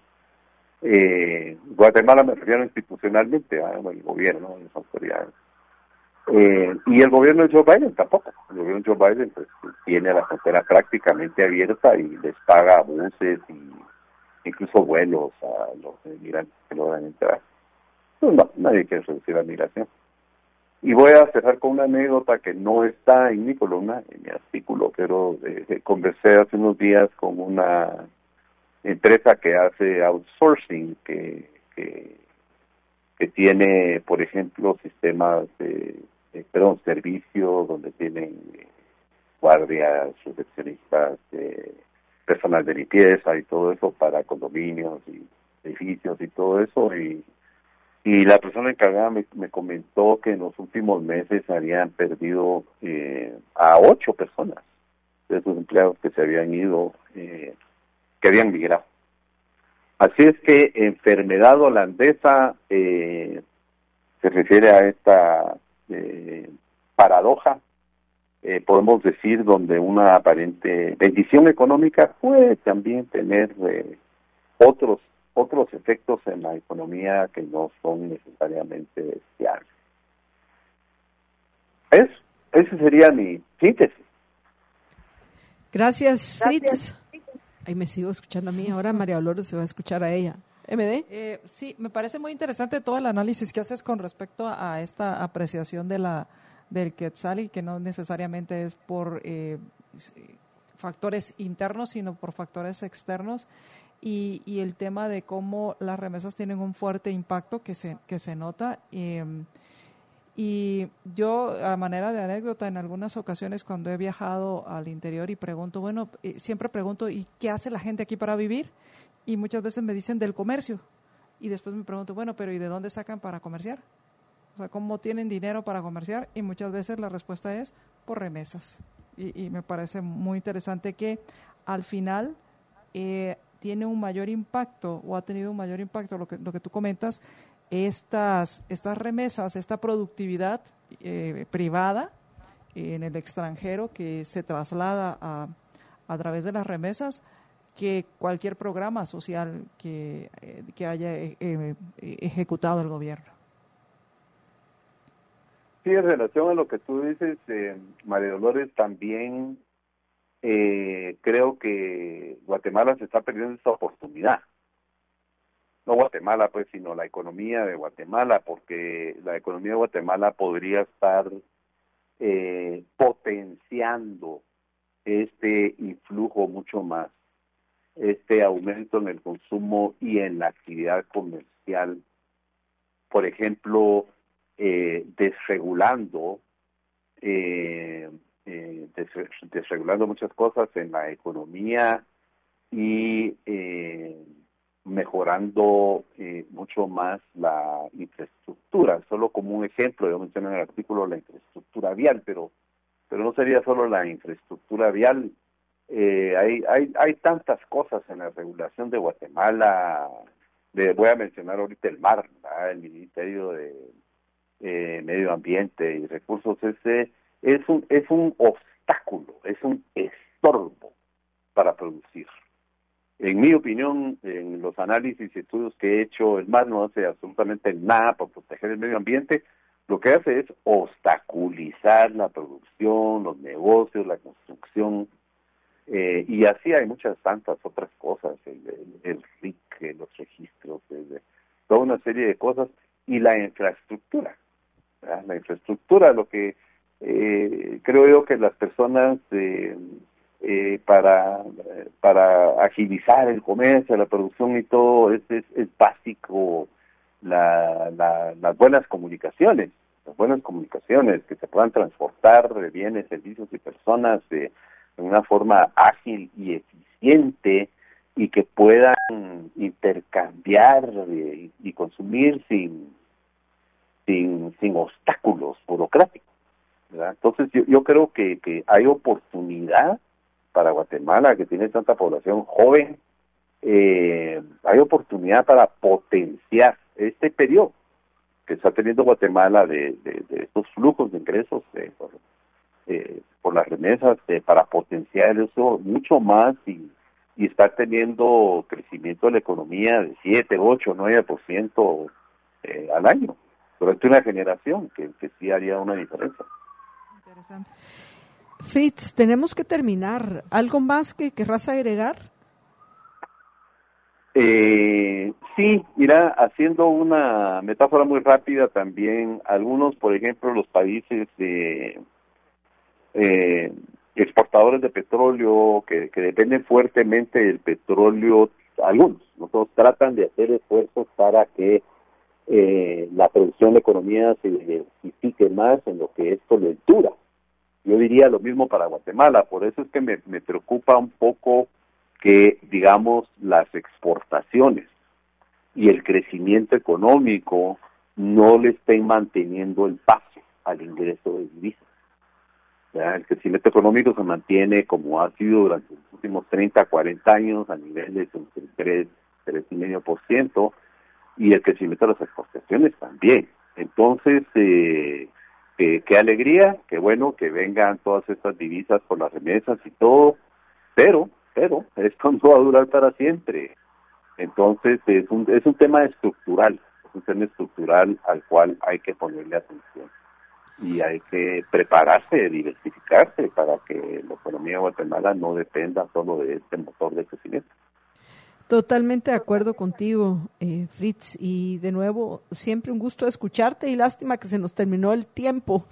Speaker 6: Eh, Guatemala me refiero institucionalmente, ¿verdad? El gobierno, las autoridades. Eh, y el gobierno de Joe Biden tampoco. El gobierno de Joe Biden pues tiene la frontera prácticamente abierta y les paga buses y incluso vuelos a los inmigrantes que logran entrar. Pues no, nadie quiere reducir la migración. Y voy a cerrar con una anécdota que no está en mi columna, en mi artículo, pero eh, conversé hace unos días con una empresa que hace outsourcing, que, que, que tiene, por ejemplo, sistemas de, de perdón, servicios donde tienen eh, guardias, recepcionistas, eh, personal de limpieza y todo eso para condominios y edificios y todo eso. Y Y la persona encargada me, me comentó que en los últimos meses habían perdido eh, a ocho personas de esos empleados que se habían ido, eh, que habían migrado. Así es que enfermedad holandesa eh, se refiere a esta eh, paradoja, eh, podemos decir, donde una aparente bendición económica puede también tener eh, otros otros efectos en la economía que no son necesariamente deseables. Eso, esa sería mi síntesis.
Speaker 2: Gracias, Fritz. Ahí me sigo escuchando a mí, ahora María Dolores se va a escuchar a ella. ¿M D?
Speaker 3: Eh, sí, me parece muy interesante todo el análisis que haces con respecto a, a esta apreciación de la del Quetzal, y que no necesariamente es por eh, factores internos, sino por factores externos. Y, y el tema de cómo las remesas tienen un fuerte impacto que se, que se nota. Eh, y yo, a manera de anécdota, en algunas ocasiones cuando he viajado al interior y pregunto, bueno, eh, siempre pregunto, ¿y qué hace la gente aquí para vivir? Y muchas veces me dicen del comercio. Y después me pregunto, bueno, pero ¿y de dónde sacan para comerciar? O sea, ¿cómo tienen dinero para comerciar? Y muchas veces la respuesta es por remesas. Y, y me parece muy interesante que al final eh, tiene un mayor impacto, o ha tenido un mayor impacto, lo que, lo que tú comentas, estas, estas remesas, esta productividad eh, privada eh, en el extranjero que se traslada a, a través de las remesas, que cualquier programa social que, eh, que haya eh, eh, ejecutado el gobierno.
Speaker 6: Sí, en relación a lo que tú dices, eh, María Dolores, también eh, creo que Guatemala se está perdiendo esa oportunidad. No Guatemala, pues, sino la economía de Guatemala, porque la economía de Guatemala podría estar eh, potenciando este influjo mucho más, este aumento en el consumo y en la actividad comercial, por ejemplo, eh, desregulando eh, eh, des- desregulando muchas cosas en la economía y eh, mejorando eh, mucho más la infraestructura. Solo como un ejemplo, yo mencioné en el artículo la infraestructura vial, pero pero no sería solo la infraestructura vial. Eh, hay, hay, hay tantas cosas en la regulación de Guatemala. Le voy a mencionar ahorita el mar, ¿verdad? El Ministerio de eh, Medio Ambiente y Recursos. Ese es un, es un obstáculo, es un estorbo para producir. En mi opinión, en los análisis y estudios que he hecho, el mar no hace absolutamente nada para proteger el medio ambiente. lo que hace es obstaculizar la producción, los negocios, la construcción, eh, y así hay muchas tantas otras cosas, el, el, el R I C, los registros, el, toda una serie de cosas, y la infraestructura, ¿verdad? La infraestructura, lo que eh, creo yo que las personas eh, eh, para para agilizar el comercio, la producción y todo, es, es, es básico la, la, las buenas comunicaciones, las buenas comunicaciones, que se puedan transportar bienes, servicios y personas de, de una forma ágil y eficiente, y que puedan intercambiar y, y consumir sin, sin sin obstáculos burocráticos, ¿verdad? Entonces yo, yo creo que, que hay oportunidad para Guatemala, que tiene tanta población joven, eh, hay oportunidad para potenciar este periodo que está teniendo Guatemala de, de, de estos flujos de ingresos eh, por, eh, por las remesas, eh, para potenciar eso mucho más y y estar teniendo crecimiento de la economía de siete, ocho, nueve por ciento eh, al año, durante una generación, que, que sí haría una diferencia.
Speaker 2: Interesante. Fritz, tenemos que terminar. ¿Algo más que querrás agregar?
Speaker 6: Eh, sí, mira, haciendo una metáfora muy rápida también, algunos, por ejemplo, los países de... Eh, exportadores de petróleo que, que dependen fuertemente del petróleo, algunos, nosotros tratan de hacer esfuerzos para que eh, la producción de la economía se diversifique más en lo que es coyuntura. Yo diría lo mismo para Guatemala, por eso es que me, me preocupa un poco que, digamos, las exportaciones y el crecimiento económico no le estén manteniendo el paso al ingreso de divisas. ¿Ya? El crecimiento económico se mantiene como ha sido durante los últimos treinta, cuarenta años a niveles entre tres, tres y medio por ciento, y el crecimiento de las exportaciones también. Entonces, eh, eh, qué alegría, qué bueno que vengan todas estas divisas por las remesas y todo, pero, pero esto no va a durar para siempre. Entonces, es un, es un tema estructural, es un tema estructural al cual hay que ponerle atención. Y hay que prepararse, diversificarse para que la economía de Guatemala no dependa solo de este motor de crecimiento.
Speaker 2: Totalmente de acuerdo contigo, eh, Fritz, y de nuevo, siempre un gusto escucharte y lástima que se nos terminó el tiempo.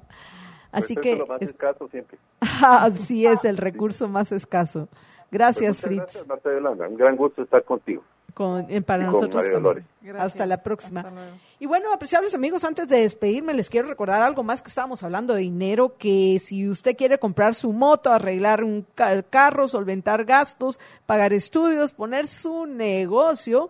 Speaker 2: Así
Speaker 6: pues
Speaker 2: que
Speaker 6: es lo más
Speaker 2: es...
Speaker 6: escaso siempre.
Speaker 2: Así es, el recurso más escaso. Gracias,
Speaker 6: pues
Speaker 2: Fritz.
Speaker 6: Gracias, Marta Yolanda. Un gran gusto estar contigo.
Speaker 2: Con, eh, para
Speaker 6: y
Speaker 2: nosotros
Speaker 6: con
Speaker 2: también. Hasta la próxima. Hasta y bueno, apreciables amigos, antes de despedirme les quiero recordar algo más, que estábamos hablando de dinero, que si usted quiere comprar su moto, arreglar un ca- carro, solventar gastos, pagar estudios, poner su negocio,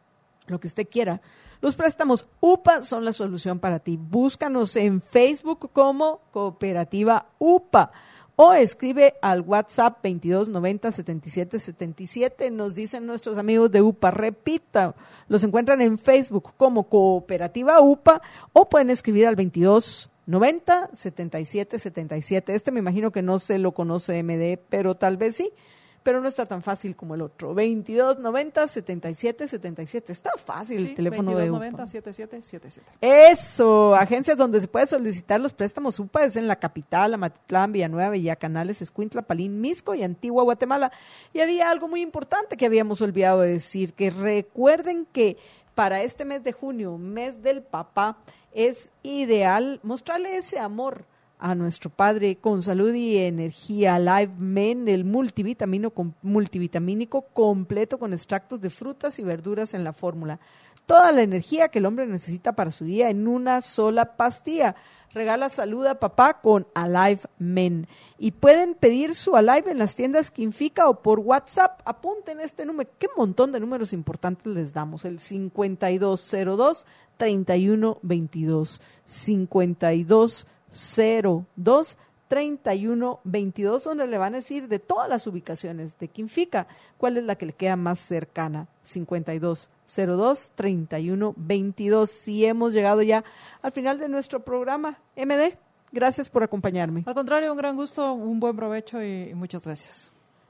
Speaker 2: lo que usted quiera, los préstamos U P A son la solución para ti. Búscanos en Facebook como Cooperativa U P A. O escribe al WhatsApp veintidós noventa setenta y siete setenta y siete, nos dicen nuestros amigos de U P A. Repita, los encuentran en Facebook como Cooperativa U P A, o pueden escribir al veintidós noventa setenta y siete setenta y siete. Este me imagino que no se lo conoce M D, pero tal vez sí, pero no está tan fácil como el otro. veintidós noventa setenta y siete setenta y siete. Está fácil sí, el teléfono de U P A.
Speaker 3: veintidós noventa setenta y siete setenta y siete.
Speaker 2: Eso, agencias donde se puede solicitar los préstamos U P A es en la capital, Amatitlán, Villanueva, Villacanales, Escuintla, Palín, Mixco y Antigua Guatemala. Y había algo muy importante que habíamos olvidado de decir, que recuerden que para este mes de junio, mes del papá, es ideal mostrarle ese amor a nuestro padre con salud y energía. Live Men, el multivitamino, multivitamínico completo con extractos de frutas y verduras en la fórmula. Toda la energía que el hombre necesita para su día en una sola pastilla. Regala salud a papá con Alive Men. Y pueden pedir su Alive en las tiendas Quinfica o por WhatsApp. Apunten este número. Qué montón de números importantes les damos. El cincuenta y dos cero dos, treinta y uno veintidós. cincuenta y dos cero dos, treinta y uno veintidós, donde le van a decir de todas las ubicaciones de Quinfica cuál es la que le queda más cercana. cincuenta y dos cero dos, treinta y uno veintidós. Y hemos llegado ya al final de nuestro programa. M D, gracias por acompañarme.
Speaker 3: Al contrario, un gran gusto, un buen provecho y muchas gracias.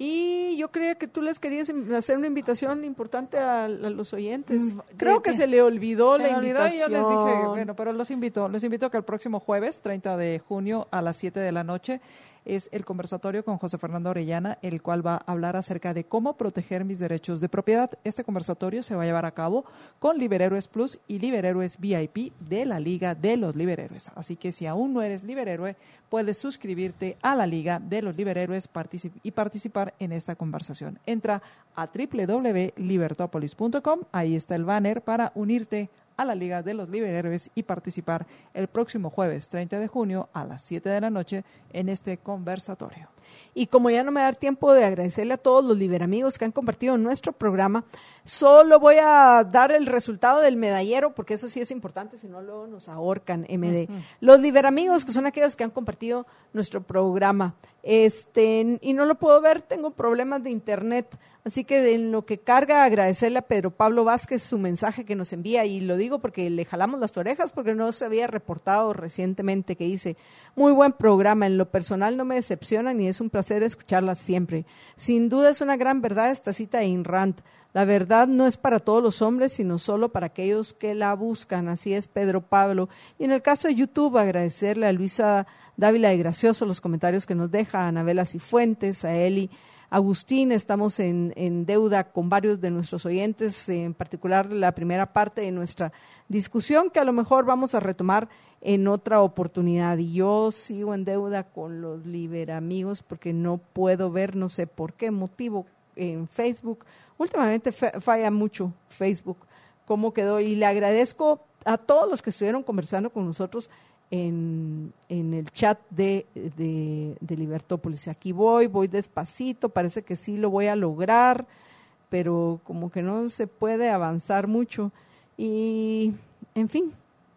Speaker 2: Y yo creía que tú les querías hacer una invitación importante a, a los oyentes. Creo que se le olvidó
Speaker 3: se
Speaker 2: la
Speaker 3: me olvidó
Speaker 2: invitación.
Speaker 3: Y yo les dije, bueno, pero los invito, los invito a que el próximo jueves, treinta de junio a las siete de la noche, es el conversatorio con José Fernando Orellana, el cual va a hablar acerca de cómo proteger mis derechos de propiedad. Este conversatorio se va a llevar a cabo con Liberhéroes Plus y Liberhéroes V I P de la Liga de los Liberhéroes. Así que si aún no eres liberhéroe, puedes suscribirte a la Liga de los Liberhéroes particip- y participar en esta conversación. Entra a doble u doble u doble u punto libertópolis punto com, ahí está el banner para unirte a la Liga de los Liberhéroes y participar el próximo jueves treinta de junio a las siete de la noche en este conversatorio.
Speaker 2: Y como ya no me da tiempo de agradecerle a todos los liberamigos que han compartido nuestro programa, solo voy a dar el resultado del medallero, porque eso sí es importante, si no luego nos ahorcan, M D. Uh-huh. Los liberamigos, que son aquellos que han compartido nuestro programa, este y no lo puedo ver, tengo problemas de internet, así que en lo que carga, agradecerle a Pedro Pablo Vázquez su mensaje que nos envía, y lo digo porque le jalamos las orejas, porque no se había reportado recientemente, que dice: muy buen programa, en lo personal no me decepciona ni es un placer escucharlas siempre. Sin duda es una gran verdad esta cita de Ayn Rand. La verdad no es para todos los hombres, sino solo para aquellos que la buscan. Así es, Pedro Pablo. Y en el caso de YouTube, agradecerle a Luisa Dávila de Gracioso los comentarios que nos deja, a Anabela Cifuentes, a Eli Agustín. Estamos en, en deuda con varios de nuestros oyentes, en particular la primera parte de nuestra discusión, que a lo mejor vamos a retomar en otra oportunidad. Y yo sigo en deuda con los liberamigos porque no puedo ver, no sé por qué motivo, en Facebook. Últimamente falla mucho Facebook, cómo quedó. Y le agradezco a todos los que estuvieron conversando con nosotros en, en el chat de, de, de Libertópolis. Aquí voy, voy despacito, parece que sí lo voy a lograr, pero como que no se puede avanzar mucho. Y, en fin,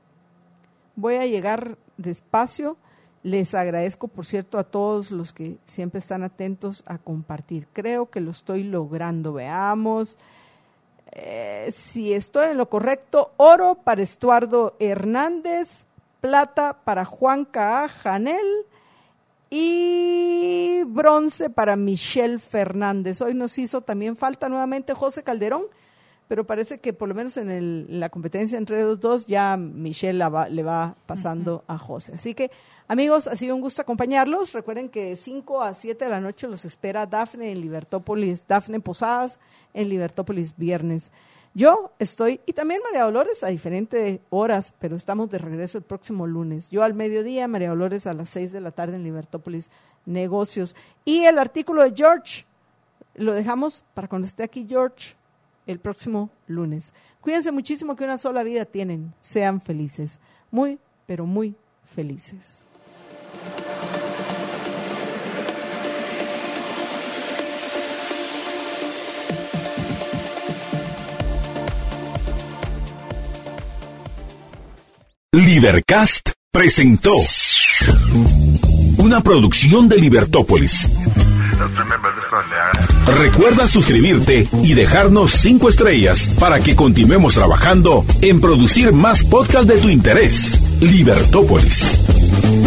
Speaker 2: voy a llegar despacio. Les agradezco, por cierto, a todos los que siempre están atentos a compartir. Creo que lo estoy logrando. Veamos eh, si estoy en lo correcto. Oro para Estuardo Hernández, plata para Juan K. Janel y bronce para Michelle Fernández. Hoy nos hizo también falta nuevamente José Calderón, pero parece que por lo menos en, el, en la competencia entre los dos ya Michelle la va, le va pasando uh-huh. a José. Así que, amigos, ha sido un gusto acompañarlos. Recuerden que de cinco a siete de la noche los espera Dafne en Libertópolis, Dafne Posadas en Libertópolis viernes. Yo estoy, y también María Dolores a diferentes horas, pero estamos de regreso el próximo lunes. Yo al mediodía, María Dolores a las seis de la tarde en Libertópolis Negocios. Y el artículo de George lo dejamos para cuando esté aquí George el próximo lunes. Cuídense muchísimo, que una sola vida tienen. Sean felices. Muy, pero muy felices.
Speaker 1: Libercast presentó una producción de Libertópolis. Recuerda suscribirte y dejarnos cinco estrellas para que continuemos trabajando en producir más podcasts de tu interés. Libertópolis.